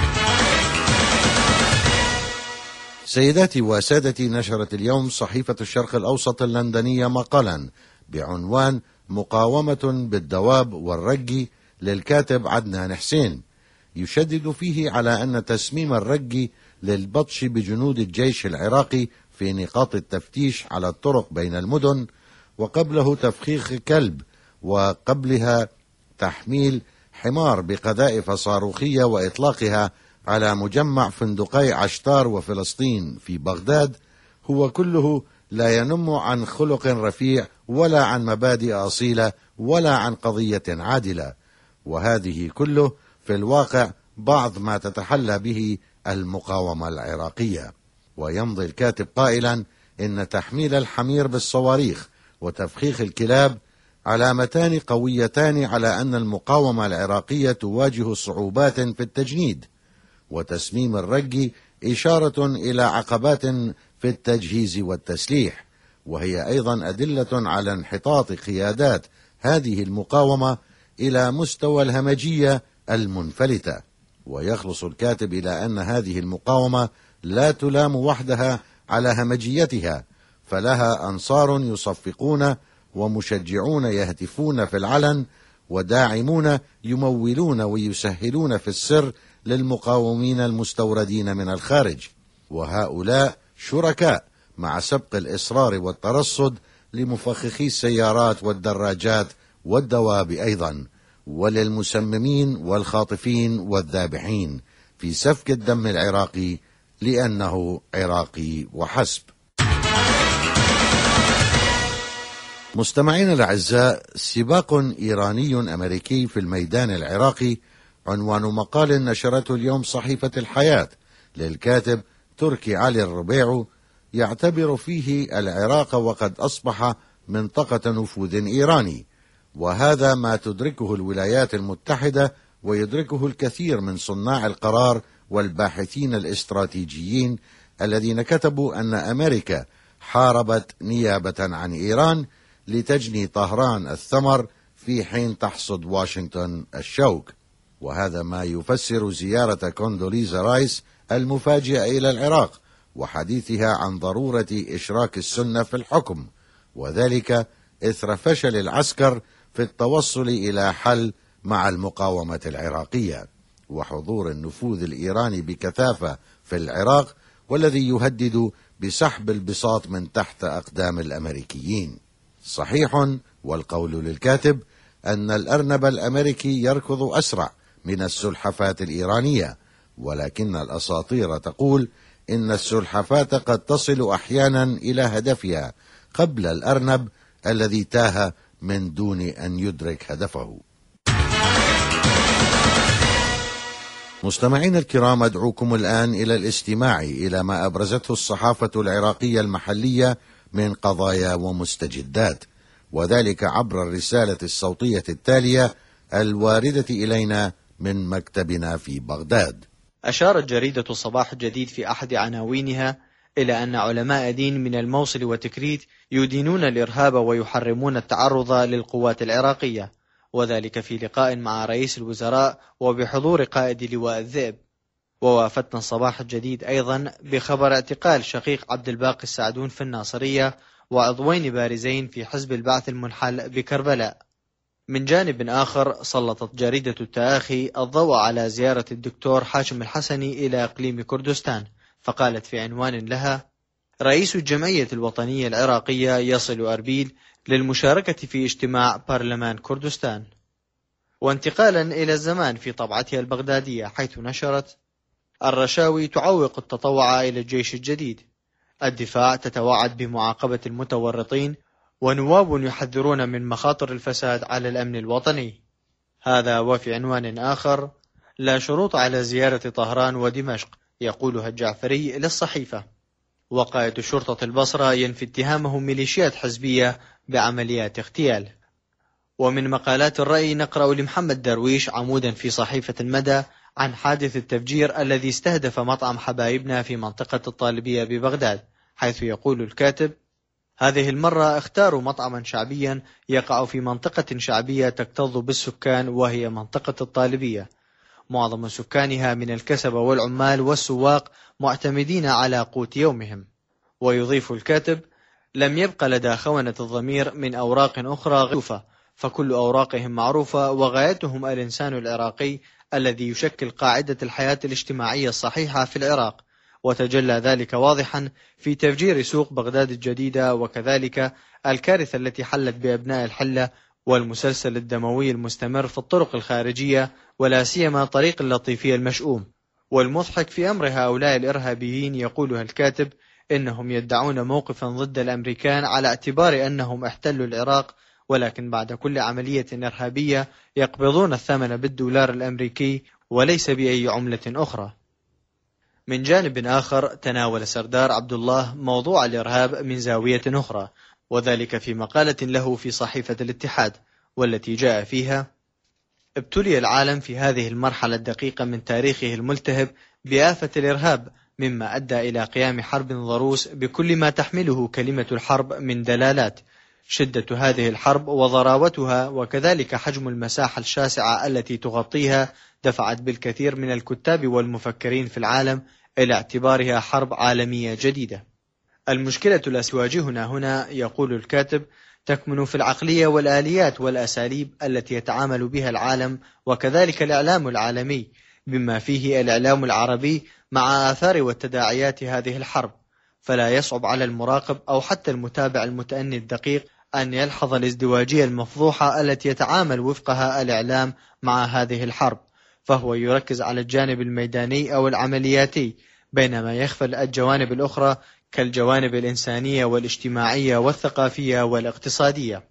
سيداتي وسادتي، نشرت اليوم صحيفة الشرق الأوسط اللندنية مقالا بعنوان مقاومة بالدواب والرج للكاتب عدنان حسين، يشدد فيه على أن تسميم الرج للبطش بجنود الجيش العراقي في نقاط التفتيش على الطرق بين المدن، وقبله تفخيخ كلب، وقبلها تحميل حمار بقذائف صاروخية وإطلاقها على مجمع فندقي عشتار وفلسطين في بغداد، هو كله لا ينم عن خلق رفيع ولا عن مبادئ أصيلة ولا عن قضية عادلة، وهذه كله في الواقع بعض ما تتحلى به المقاومة العراقية. ويمضي الكاتب قائلا إن تحميل الحمير بالصواريخ وتفخيخ الكلاب علامتان قويتان على أن المقاومة العراقية تواجه صعوبات في التجنيد، وتسميم الرج إشارة إلى عقبات في التجهيز والتسليح، وهي أيضا أدلة على انحطاط قيادات هذه المقاومة إلى مستوى الهمجية المنفلتة. ويخلص الكاتب إلى أن هذه المقاومة لا تلام وحدها على همجيتها، فلها أنصار يصفقون ومشجعون يهتفون في العلن، وداعمون يمولون ويسهلون في السر للمقاومين المستوردين من الخارج، وهؤلاء شركاء مع سبق الإصرار والترصد لمفخخي السيارات والدراجات والدواب أيضا، وللمسممين والخاطفين والذابحين في سفك الدم العراقي لأنه عراقي وحسب. مستمعين الأعزاء، سباق إيراني أمريكي في الميدان العراقي عنوان مقال نشرته اليوم صحيفة الحياة للكاتب تركي علي الربيع، يعتبر فيه العراق وقد أصبح منطقة نفوذ إيراني، وهذا ما تدركه الولايات المتحدة ويدركه الكثير من صناع القرار والباحثين الاستراتيجيين الذين كتبوا أن أمريكا حاربت نيابة عن إيران لتجني طهران الثمر في حين تحصد واشنطن الشوك. وهذا ما يفسر زيارة كوندوليزا رايس المفاجئة إلى العراق وحديثها عن ضرورة إشراك السنة في الحكم، وذلك إثر فشل العسكر في التوصل إلى حل مع المقاومة العراقية، وحضور النفوذ الإيراني بكثافة في العراق، والذي يهدد بسحب البساط من تحت أقدام الأمريكيين. صحيح، والقول للكاتب، أن الأرنب الأمريكي يركض أسرع من السلحفاة الإيرانية، ولكن الأساطير تقول إن السلحفاة قد تصل أحيانا إلى هدفها قبل الأرنب الذي تاه من دون أن يدرك هدفه. مستمعين الكرام، أدعوكم الآن إلى الاستماع إلى ما أبرزته الصحافة العراقية المحلية من قضايا ومستجدات، وذلك عبر الرسالة الصوتية التالية الواردة إلينا من مكتبنا في بغداد. أشارت جريدة الصباح الجديد في أحد عناوينها إلى أن علماء دين من الموصل وتكريت يدينون الإرهاب ويحرمون التعرض للقوات العراقية، وذلك في لقاء مع رئيس الوزراء وبحضور قائد لواء الذئب. ووافتنا الصباح الجديد أيضا بخبر اعتقال شقيق عبد الباقي السعدون في الناصرية وعضوين بارزين في حزب البعث المنحل بكربلاء. من جانب آخر، سلطت جريدة التآخي الضوء على زيارة الدكتور حاشم الحسني إلى إقليم كردستان، فقالت في عنوان لها: رئيس الجمعية الوطنية العراقية يصل أربيل للمشاركة في اجتماع برلمان كردستان. وانتقالا إلى الزمان في طبعتها البغدادية، حيث نشرت: الرشاوي تعوق التطوع إلى الجيش الجديد، الدفاع تتوعد بمعاقبة المتورطين، ونواب يحذرون من مخاطر الفساد على الأمن الوطني. هذا وفي عنوان آخر: لا شروط على زيارة طهران ودمشق، يقولها الجعفري للصحيفة. وقائد شرطة البصرة ينفي اتهامه ميليشيات حزبية بعمليات اغتيال. ومن مقالات الرأي نقرأ لمحمد درويش عمودا في صحيفة المدى عن حادث التفجير الذي استهدف مطعم حبايبنا في منطقة الطالبية ببغداد، حيث يقول الكاتب: هذه المرة اختاروا مطعما شعبيا يقع في منطقة شعبية تكتظ بالسكان، وهي منطقة الطالبية. معظم سكانها من الكسبة والعمال والسواق معتمدين على قوت يومهم. ويضيف الكاتب: لم يبق لدى خونة الضمير من أوراق أخرى غيوفة، فكل أوراقهم معروفة، وغايتهم الإنسان العراقي الذي يشكل قاعدة الحياة الاجتماعية الصحيحة في العراق. وتجلى ذلك واضحا في تفجير سوق بغداد الجديدة، وكذلك الكارثة التي حلت بأبناء الحلة، والمسلسل الدموي المستمر في الطرق الخارجية، ولا سيما طريق اللطيفية المشؤوم. والمضحك في أمر هؤلاء الإرهابيين، يقولها الكاتب، إنهم يدعون موقفا ضد الأمريكان على اعتبار أنهم احتلوا العراق، ولكن بعد كل عملية إرهابية يقبضون الثمن بالدولار الأمريكي وليس بأي عملة أخرى. من جانب آخر، تناول سردار عبد الله موضوع الإرهاب من زاوية أخرى، وذلك في مقالة له في صحيفة الاتحاد، والتي جاء فيها: ابتلي العالم في هذه المرحلة الدقيقة من تاريخه الملتهب بآفة الإرهاب، مما أدى إلى قيام حرب ضروس بكل ما تحمله كلمة الحرب من دلالات. شدة هذه الحرب وضراوتها، وكذلك حجم المساحة الشاسعة التي تغطيها، دفعت بالكثير من الكتاب والمفكرين في العالم إلى اعتبارها حرب عالمية جديدة. المشكلة التي تواجهنا هنا، يقول الكاتب، تكمن في العقلية والآليات والأساليب التي يتعامل بها العالم، وكذلك الإعلام العالمي، بما فيه الإعلام العربي، مع آثار والتداعيات هذه الحرب. فلا يصعب على المراقب أو حتى المتابع المتأني الدقيق أن يلحظ الازدواجية المفضوحة التي يتعامل وفقها الإعلام مع هذه الحرب، فهو يركز على الجانب الميداني أو العملياتي، بينما يغفل الجوانب الأخرى كالجوانب الإنسانية والاجتماعية والثقافية والاقتصادية.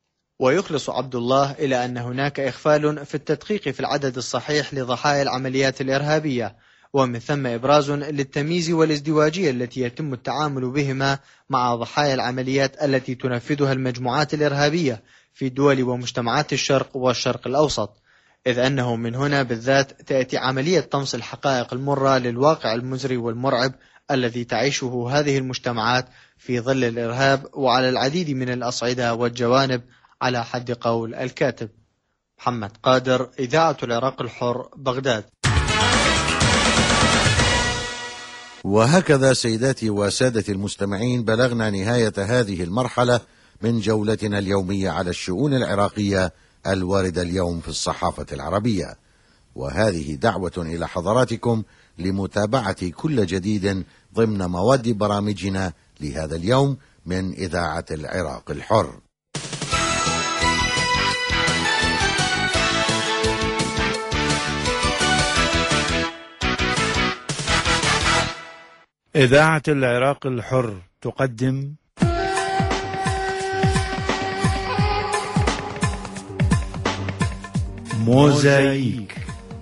ويخلص عبد الله إلى أن هناك إغفال في التدقيق في العدد الصحيح لضحايا العمليات الإرهابية، ومن ثم إبراز للتمييز والازدواجية التي يتم التعامل بهما مع ضحايا العمليات التي تنفذها المجموعات الإرهابية في دول ومجتمعات الشرق والشرق الأوسط، إذ أنه من هنا بالذات تأتي عملية طمس الحقائق المرة للواقع المزري والمرعب الذي تعيشه هذه المجتمعات في ظل الإرهاب، وعلى العديد من الأصعدة والجوانب، على حد قول الكاتب. محمد قادر، إذاعة العراق الحر، بغداد. وهكذا سيداتي وسادتي المستمعين، بلغنا نهاية هذه المرحلة من جولتنا اليومية على الشؤون العراقية الواردة اليوم في الصحافة العربية، وهذه دعوة إلى حضراتكم لمتابعة كل جديد ضمن مواد برامجنا لهذا اليوم من إذاعة العراق الحر. إذاعة العراق الحر تقدم موزايك.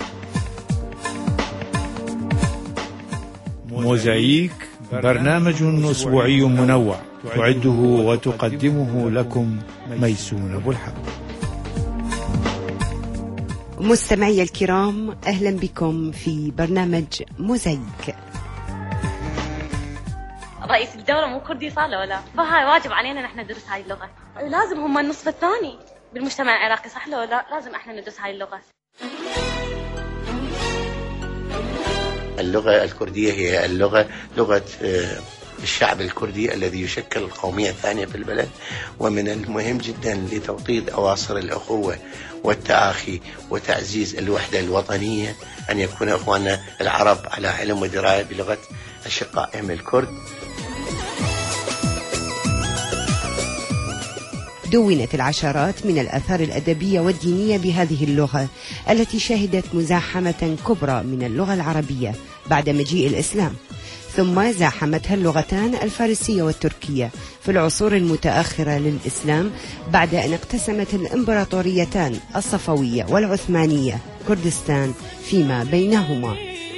موزايك برنامج أسبوعي منوع تعده وتقدمه لكم ميسون أبو الحق. مستمعي الكرام، أهلا بكم في برنامج موزايك. رئيس الدولة مو كردي صار له ولا؟ فهاي واجب علينا نحن ندرس هاي اللغة. لازم هم النصف الثاني بالمجتمع العراقي، صح لو لا؟ لازم احنا ندرس هاي اللغة. اللغة الكردية هي لغة الشعب الكردي الذي يشكل القومية الثانية في البلد، ومن المهم جدا لتوطيد أواصر الأخوة والتآخي وتعزيز الوحدة الوطنية أن يكون أخواننا العرب على علم ودراية بلغة أشقائهم الكرد. دونت العشرات من الآثار الأدبية والدينية بهذه اللغة التي شهدت مزاحمة كبرى من اللغة العربية بعد مجيء الإسلام، ثم زاحمتها اللغتان الفارسية والتركية في العصور المتأخرة للإسلام بعد أن اقتسمت الإمبراطوريتان الصفوية والعثمانية كردستان فيما بينهما.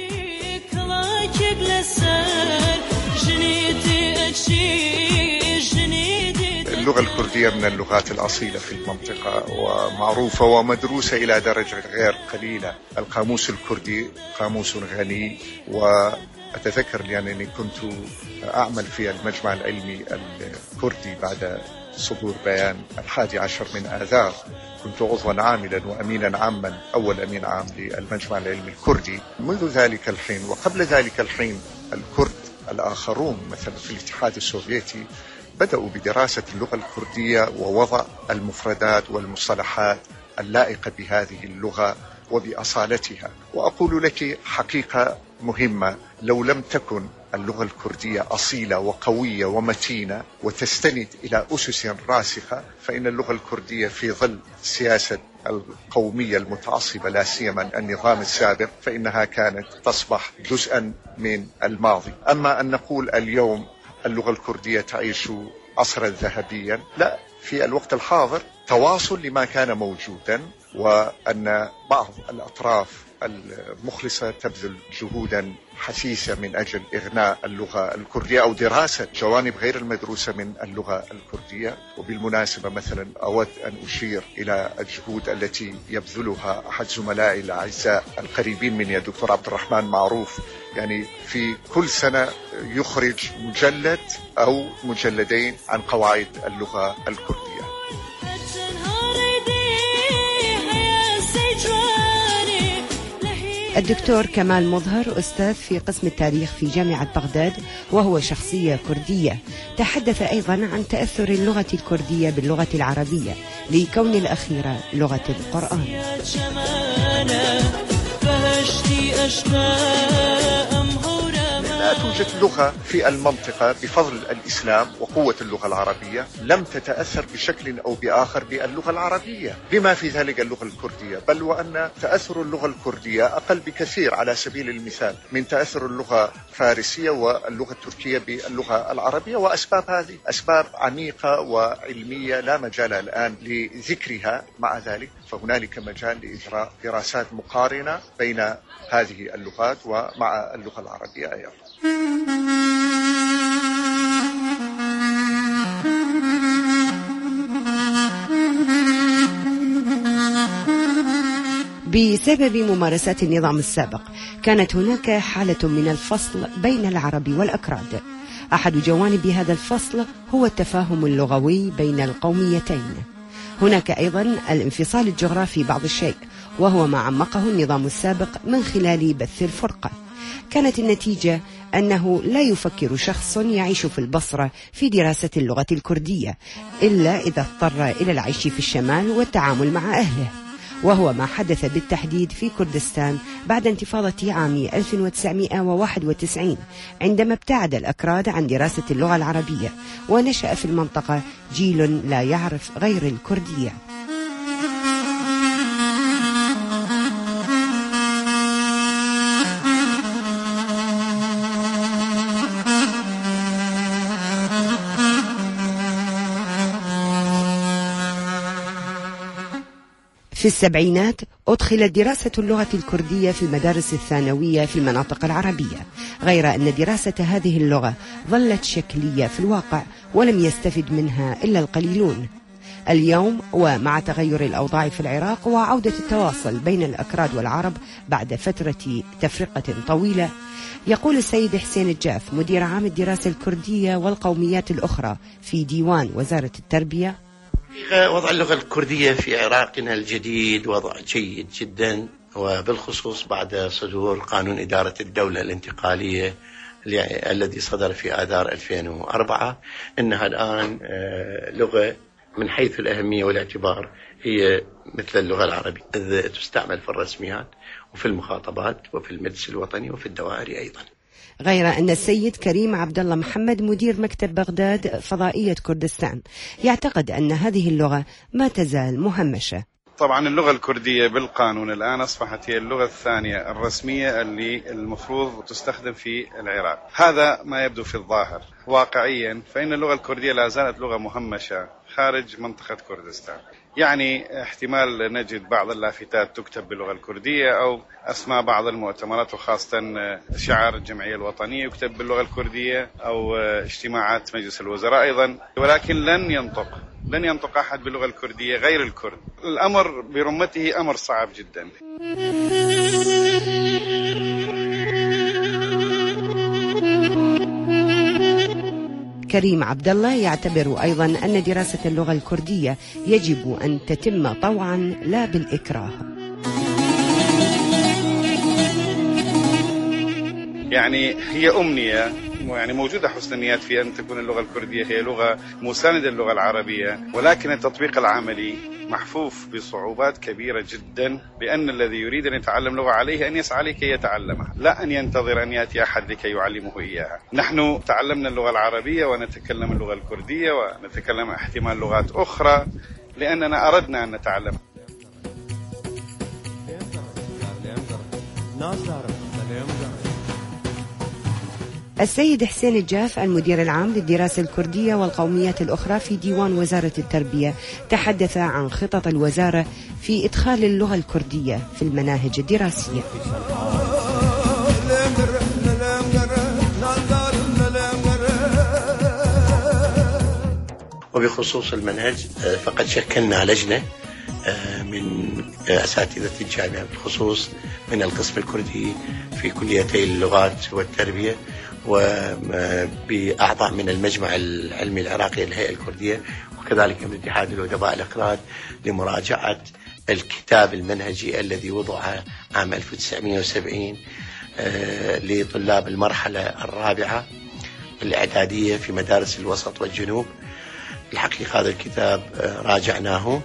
اللغة الكردية من اللغات الأصيلة في المنطقة ومعروفة ومدروسة إلى درجة غير قليلة. القاموس الكردي قاموس غني، وأتذكر لأنني كنت أعمل في المجمع العلمي الكردي بعد صدور بيان 11 من آذار. كنت عضوا عاملا وأمينا عاما، أول أمين عام للمجمع العلمي الكردي. منذ ذلك الحين وقبل ذلك الحين الكرد الآخرون مثلا في الاتحاد السوفيتي بدأوا بدراسة اللغة الكردية ووضع المفردات والمصطلحات اللائقة بهذه اللغة وبأصالتها. وأقول لك حقيقة مهمة، لو لم تكن اللغة الكردية أصيلة وقوية ومتينة وتستند إلى أسس راسخة، فإن اللغة الكردية في ظل سياسة القومية المتعصبة لا سيما النظام السابق فإنها كانت تصبح جزءا من الماضي. أما أن نقول اليوم اللغة الكردية تعيش عصرا ذهبيا، لا، في الوقت الحاضر تواصل لما كان موجودا، وأن بعض الأطراف المخلصة تبذل جهودا حثيثة من أجل إغناء اللغة الكردية أو دراسة جوانب غير المدروسة من اللغة الكردية. وبالمناسبة مثلا أود أن أشير إلى الجهود التي يبذلها أحد زملائي الأعزاء القريبين من الدكتور عبد الرحمن معروف، يعني في كل سنة يخرج مجلد أو مجلدين عن قواعد اللغة الكردية. الدكتور كمال مظهر أستاذ في قسم التاريخ في جامعة بغداد وهو شخصية كردية، تحدث أيضا عن تأثر اللغة الكردية باللغة العربية لكون الأخيرة لغة القرآن. لا توجد لغة في المنطقة بفضل الإسلام وقوة اللغة العربية لم تتأثر بشكل أو بآخر باللغة العربية، بما في ذلك اللغة الكردية، بل وأن تأثر اللغة الكردية أقل بكثير على سبيل المثال من تأثر اللغة الفارسية واللغة التركية باللغة العربية. وأسباب هذه أسباب عميقة وعلمية لا مجال الآن لذكرها. مع ذلك فهنالك مجال لإجراء دراسات مقارنة بين هذه اللغات ومع اللغة العربية أيضا. بسبب ممارسات النظام السابق كانت هناك حالة من الفصل بين العرب والأكراد. أحد جوانب هذا الفصل هو التفاهم اللغوي بين القوميتين. هناك أيضا الانفصال الجغرافي بعض الشيء، وهو ما عمقه النظام السابق من خلال بث الفرقة. كانت النتيجة أنه لا يفكر شخص يعيش في البصرة في دراسة اللغة الكردية إلا إذا اضطر إلى العيش في الشمال والتعامل مع أهله، وهو ما حدث بالتحديد في كردستان بعد انتفاضة عام 1991 عندما ابتعد الأكراد عن دراسة اللغة العربية، ونشأ في المنطقة جيل لا يعرف غير الكردية. في السبعينات أدخلت دراسة اللغة الكردية في المدارس الثانوية في المناطق العربية، غير أن دراسة هذه اللغة ظلت شكلية في الواقع ولم يستفد منها إلا القليلون. اليوم ومع تغير الأوضاع في العراق وعودة التواصل بين الأكراد والعرب بعد فترة تفرقة طويلة، يقول السيد حسين الجاف مدير عام الدراسة الكردية والقوميات الأخرى في ديوان وزارة التربية: وضع اللغة الكردية في عراقنا الجديد وضع جيد جدا، وبالخصوص بعد صدور قانون إدارة الدولة الانتقالية الذي صدر في آذار 2004. إنها الآن لغة من حيث الأهمية والاعتبار هي مثل اللغة العربية، إذ تستعمل في الرسميات وفي المخاطبات وفي المجلس الوطني وفي الدوائر أيضا. غير أن السيد كريم عبد الله محمد مدير مكتب بغداد فضائية كردستان يعتقد أن هذه اللغة ما تزال مهمشة. طبعا اللغة الكردية بالقانون الآن أصبحت هي اللغة الثانية الرسمية اللي المفروض تستخدم في العراق. هذا ما يبدو في الظاهر. واقعيا فإن اللغة الكردية لا زالت لغة مهمشة خارج منطقة كردستان. يعني احتمال نجد بعض اللافتات تكتب باللغة الكردية أو أسماء بعض المؤتمرات وخاصة شعار الجمعية الوطنية يكتب باللغة الكردية أو اجتماعات مجلس الوزراء أيضا، ولكن لن ينطق أحد باللغة الكردية غير الكرد. الأمر برمته أمر صعب جدا. كريم عبد الله يعتبر أيضا أن دراسة اللغة الكردية يجب أن تتم طوعا لا بالإكراه. يعني هي أمنية، يعني موجودة حسن النيات في أن تكون اللغة الكردية هي لغة مساندة للغة العربية، ولكن التطبيق العملي محفوف بصعوبات كبيرة جدا، لأن الذي يريد أن يتعلم لغة عليه أن يسعى لكي يتعلمها، لا أن ينتظر أن يأتي أحد لكي يعلمه إياها. نحن تعلمنا اللغة العربية ونتكلم اللغة الكردية ونتكلم احتمال لغات أخرى لأننا أردنا أن نتعلم. السيد حسين الجاف المدير العام للدراسة الكردية والقوميات الأخرى في ديوان وزارة التربية تحدث عن خطط الوزارة في إدخال اللغة الكردية في المناهج الدراسية. وبخصوص المنهج فقد شكلنا لجنة من أساتذة الجامعة بالخصوص من القسم الكردي في كليتي اللغات والتربية، وبأعضاء من المجمع العلمي العراقي للهيئة الكردية، وكذلك من اتحاد الأدباء الأكراد لمراجعة الكتاب المنهجي الذي وضع عام 1970 لطلاب المرحلة الرابعة الإعدادية في مدارس الوسط والجنوب. الحقيقة هذا الكتاب راجعناه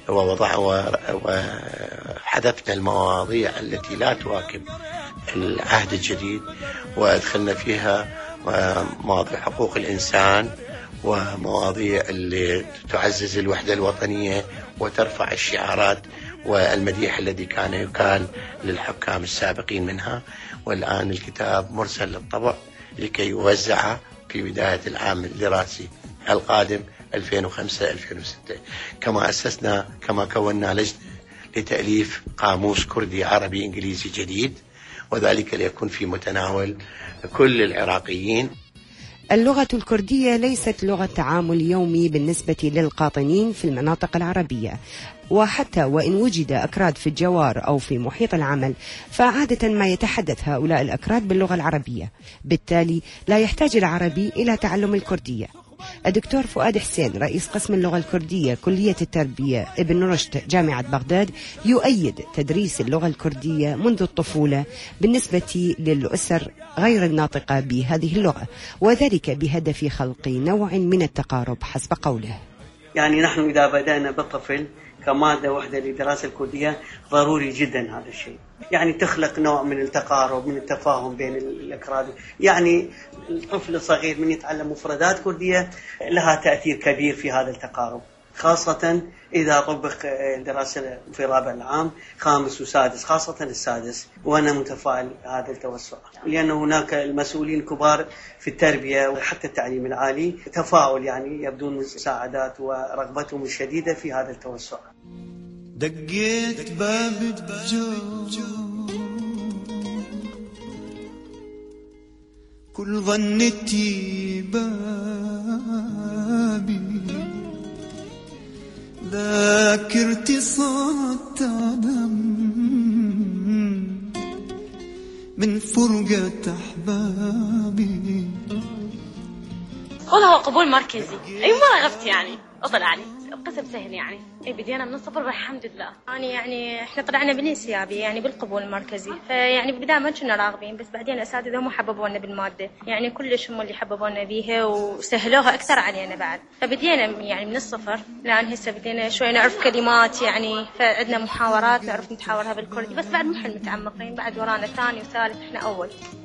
وحذفنا المواضيع التي لا تواكب العهد الجديد، وأدخلنا فيها مواضيع حقوق الإنسان ومواضيع اللي تعزز الوحدة الوطنية وترفع الشعارات والمديح الذي كان يكال للحكام السابقين منها. والآن الكتاب مرسل للطبع لكي يوزع في بداية العام الدراسي القادم 2005-2006. كما كونا لجنة لتأليف قاموس كردي عربي إنجليزي جديد، وذلك ليكون في متناول كل العراقيين. اللغة الكردية ليست لغة تعامل يومي بالنسبة للقاطنين في المناطق العربية، وحتى وإن وجد أكراد في الجوار أو في محيط العمل فعادة ما يتحدث هؤلاء الأكراد باللغة العربية، بالتالي لا يحتاج العربي إلى تعلم الكردية. الدكتور فؤاد حسين رئيس قسم اللغة الكردية كلية التربية ابن رشد جامعة بغداد يؤيد تدريس اللغة الكردية منذ الطفولة بالنسبة للأسر غير الناطقة بهذه اللغة، وذلك بهدف خلق نوع من التقارب حسب قوله. يعني نحن إذا بدأنا بالطفل كمادة واحدة لدراسة الكردية ضروري جدا هذا الشيء، يعني تخلق نوع من التقارب من التفاهم بين الأكراد. يعني الطفل الصغير من يتعلم مفردات كردية لها تأثير كبير في هذا التقارب، خاصة إذا طبق دراسة في رابع العام 5 و6، خاصة السادس. وأنا متفائل هذا التوسع، لأن هناك المسؤولين كبار في التربية وحتى التعليم العالي تفاؤل، يعني يبدون مساعدات ورغبتهم الشديدة في هذا التوسع. دقيت باب الدار كل ظنتي بابي ذاكرتي صارت تعدم من فرقة أحبابي. والله هو قبول مركزي، أي ما رغبت يعني أطلع لي القسم سهل يعني. بدينا من الصفر والحمد لله. يعني احنا طلعنا بالانسيابي يعني بالقبول المركزي، فيعني بالبداية ما كنا راغبين، بس بعدين الأساتذة هم حببونا بالمادة، يعني كلش هم اللي حببونا بيها وسهلوها أكثر علينا بعد. فبدينا يعني من الصفر لأن هسه بدينا شوي نعرف كلمات يعني، فعندنا محاورات نعرف نتحاورها بالكردي، بس بعد مو حل متعمقين، بعد ورانا ثاني وثالث احنا أول.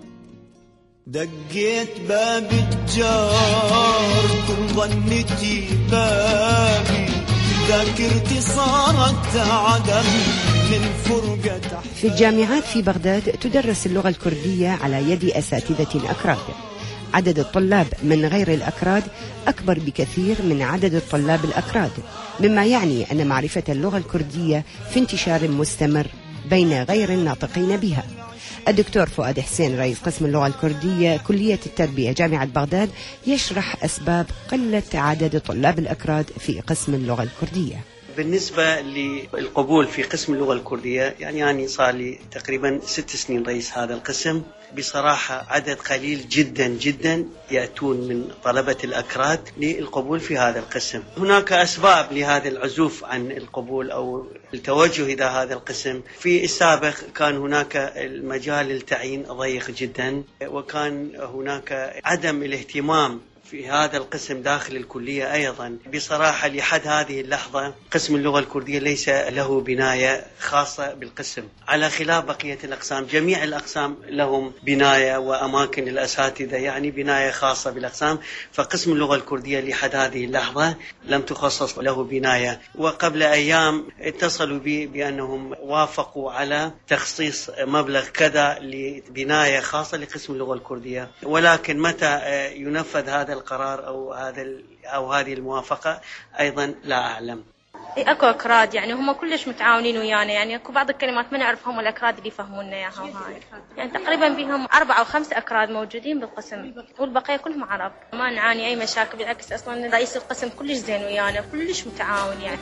دقيت باب الجار كل ظنتي بابي ذاكرتي صارت عدم من فرقة. في الجامعات في بغداد تدرس اللغة الكردية على يد أساتذة أكراد. عدد الطلاب من غير الأكراد أكبر بكثير من عدد الطلاب الأكراد، مما يعني أن معرفة اللغة الكردية في انتشار مستمر بين غير الناطقين بها. الدكتور فؤاد حسين رئيس قسم اللغة الكردية كلية التربية جامعة بغداد يشرح أسباب قلة عدد طلاب الأكراد في قسم اللغة الكردية. بالنسبة للقبول في قسم اللغة الكردية يعني صار لي تقريبا 6 سنين رئيس هذا القسم. بصراحة عدد قليل جدا جدا يأتون من طلبة الأكراد للقبول في هذا القسم. هناك أسباب لهذا العزوف عن القبول أو التوجه إلى هذا القسم. في السابق كان هناك المجال للتعيين ضيق جدا، وكان هناك عدم الاهتمام في هذا القسم داخل الكلية أيضا. بصراحة لحد هذه اللحظة قسم اللغة الكردية ليس له بناية خاصة بالقسم، على خلاف بقية الأقسام. جميع الأقسام لهم بناية وأماكن للأساتذة يعني بناية خاصة بالأقسام، فقسم اللغة الكردية لحد هذه اللحظة لم تخصص له بناية. وقبل أيام اتصلوا بي بأنهم وافقوا على تخصيص مبلغ كذا لبناية خاصة لقسم اللغة الكردية، ولكن متى ينفذ هذا القرار أو هذه الموافقة أيضا لا أعلم. اكو اكراد يعني هم كلش متعاونين ويانا، يعني اكو بعض الكلمات ما نعرفهم الاكراد اللي يفهمونا اياها، وهاي يعني تقريبا بهم 4 أو 5 اكراد موجودين بالقسم، والبقيه كلهم عرب. ما نعاني اي مشاكل، بالعكس اصلا رئيس القسم كلش زين ويانا، كلش متعاون يعني.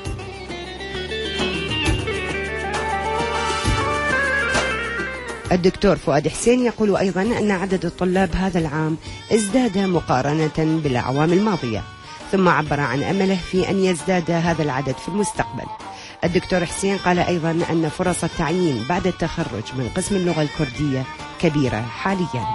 الدكتور فؤاد حسين يقول أيضا أن عدد الطلاب هذا العام ازداد مقارنة بالأعوام الماضية، ثم عبر عن أمله في أن يزداد هذا العدد في المستقبل. الدكتور حسين قال أيضا أن فرص التعيين بعد التخرج من قسم اللغة الكردية كبيرة حاليا.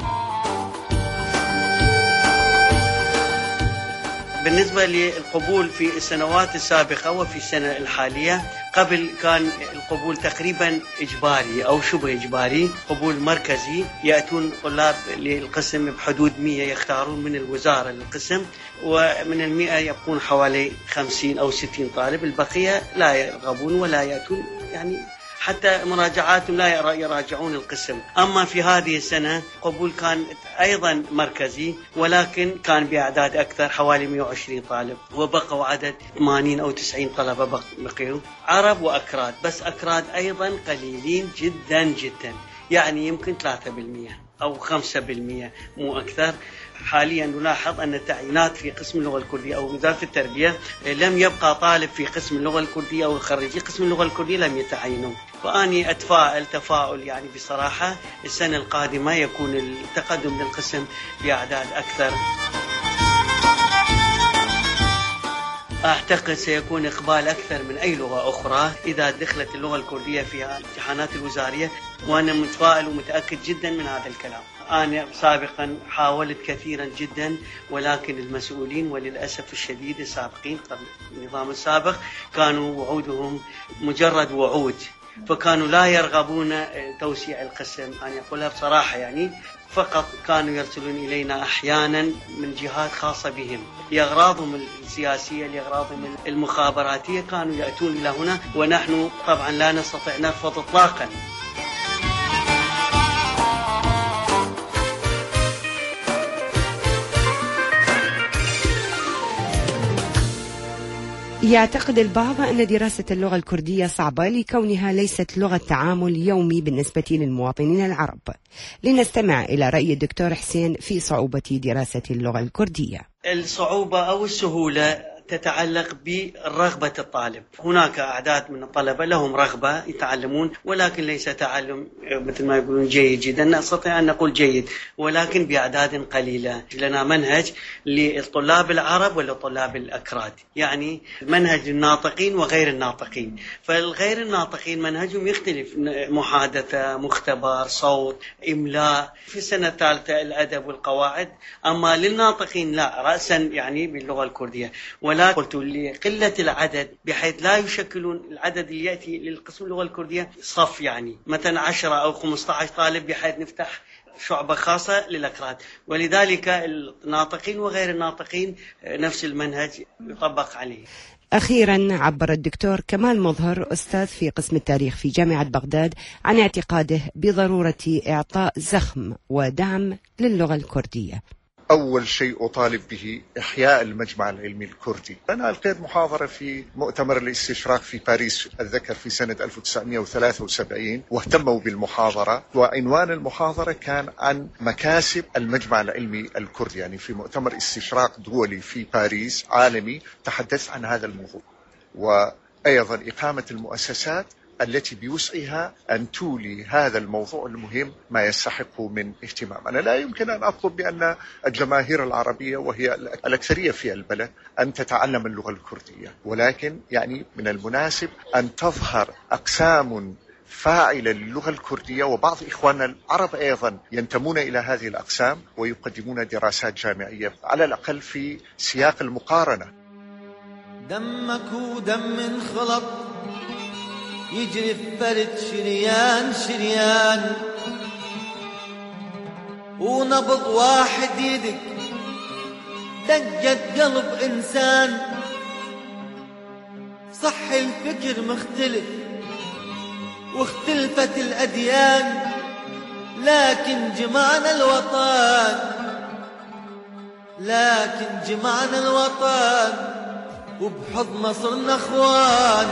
بالنسبة للقبول في السنوات السابقة وفي السنة الحالية، قبل كان القبول تقريبا إجباري أو شبه إجباري، قبول مركزي. يأتون طلاب للقسم بحدود 100 يختارون من الوزارة للقسم، ومن 100 يبقون حوالي 50 أو 60 طالب، البقية لا يرغبون ولا يأتون، يعني حتى مراجعاتهم لا يراجعون القسم. أما في هذه السنة قبول كان أيضا مركزي، ولكن كان بأعداد أكثر حوالي 120 طالب، وبقوا عدد 80 أو 90 طلبة بقيوا عرب وأكراد، بس أكراد أيضا قليلين جدا جدا، يعني يمكن 3% أو 5% مو أكثر. حاليا نلاحظ أن التعيينات في قسم اللغة الكردية أو وزارة التربية لم يبقى طالب في قسم اللغة الكردية أو خريجي قسم اللغة الكردية لم يتعينوا. فأني أتفائل تفاؤل يعني بصراحة السنة القادمة يكون التقدم للقسم بأعداد أكثر. أعتقد سيكون إقبال أكثر من أي لغة أخرى إذا دخلت اللغة الكردية في الامتحانات الوزارية، وأنا متفائل ومتأكد جدا من هذا الكلام. أنا سابقا حاولت كثيرا جدا، ولكن المسؤولين وللأسف الشديد السابقين قبل النظام السابق كانوا وعودهم مجرد وعود، فكانوا لا يرغبون توسيع القسم. أنا أقولها بصراحة يعني، فقط كانوا يرسلون إلينا أحيانا من جهات خاصة بهم لأغراضهم السياسية، لأغراضهم المخابراتية، كانوا يأتون إلى هنا، ونحن طبعا لا نستطيع نرفض إطلاقا. يعتقد البعض أن دراسة اللغة الكردية صعبة لكونها ليست لغة تعامل يومي بالنسبة للمواطنين العرب. لنستمع إلى رأي الدكتور حسين في صعوبة دراسة اللغة الكردية. الصعوبة أو السهولة تتعلق برغبة الطالب. هناك أعداد من الطلبة لهم رغبة يتعلمون، ولكن ليس تعلم مثل ما يقولون جيد جدا. نستطيع أن نقول جيد ولكن بأعداد قليلة. لنا منهج للطلاب العرب وللطلاب الأكراد، يعني منهج الناطقين وغير الناطقين. فالغير الناطقين منهجهم يختلف، محادثة، مختبر، صوت، إملاء. في السنة الثالثة الأدب والقواعد. أما للناطقين لا، رأسا يعني باللغة الكردية. ولا قلت لقلة العدد بحيث لا يشكلون العدد اللي يأتي للقسم اللغة الكردية صف، يعني مثلا 10 أو 15 طالب بحيث نفتح شعبة خاصة للأكراد. ولذلك الناطقين وغير الناطقين نفس المنهج يطبق عليه. أخيرا عبر الدكتور كمال مظهر أستاذ في قسم التاريخ في جامعة بغداد عن اعتقاده بضرورة إعطاء زخم ودعم للغة الكردية. أول شيء أطالب به إحياء المجمع العلمي الكردي. أنا ألقيت محاضرة في مؤتمر الاستشراق في باريس، أتذكر في سنة 1973، واهتموا بالمحاضرة، وعنوان المحاضرة كان عن مكاسب المجمع العلمي الكردي. يعني في مؤتمر استشراق دولي في باريس عالمي تحدث عن هذا الموضوع، وأيضا إقامة المؤسسات التي بوسعها أن تولي هذا الموضوع المهم ما يستحق من اهتمام. أنا لا يمكن أن أطلب بأن الجماهير العربية وهي الأكثرية في البلد أن تتعلم اللغة الكردية، ولكن يعني من المناسب أن تظهر أقسام فاعلة للغة الكردية، وبعض إخواننا العرب أيضا ينتمون إلى هذه الأقسام ويقدمون دراسات جامعية على الأقل في سياق المقارنة. دمك ودم انخلط يجري الثلج شريان شريان، ونبض واحد يدك دقت قلب إنسان. صح الفكر مختلف واختلفت الأديان، لكن جمعنا الوطن، لكن جمعنا الوطن، وبحضن صرنا اخوان.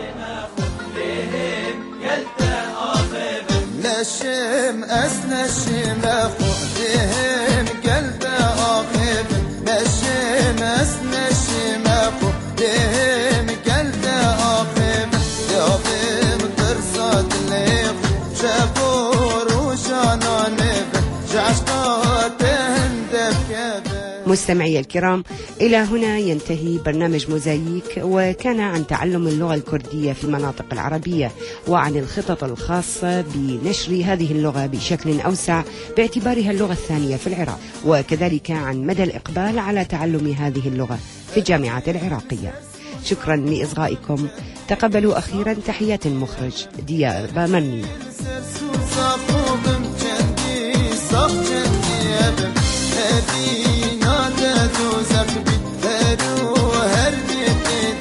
نشم أسنشم أخذهم قلب أخذ، نشم أسنشم أخذهم قلب أخذ، يضم ترصد ليف شفور وشانانف جعشقات هندف كذا. مستمعي الكرام، إلى هنا ينتهي برنامج موزايك، وكان عن تعلم اللغة الكردية في المناطق العربية وعن الخطط الخاصة بنشر هذه اللغة بشكل أوسع باعتبارها اللغة الثانية في العراق، وكذلك عن مدى الإقبال على تعلم هذه اللغة في الجامعات العراقية. شكرا لإصغائكم. تقبلوا أخيرا تحيات المخرج دياب بامرني.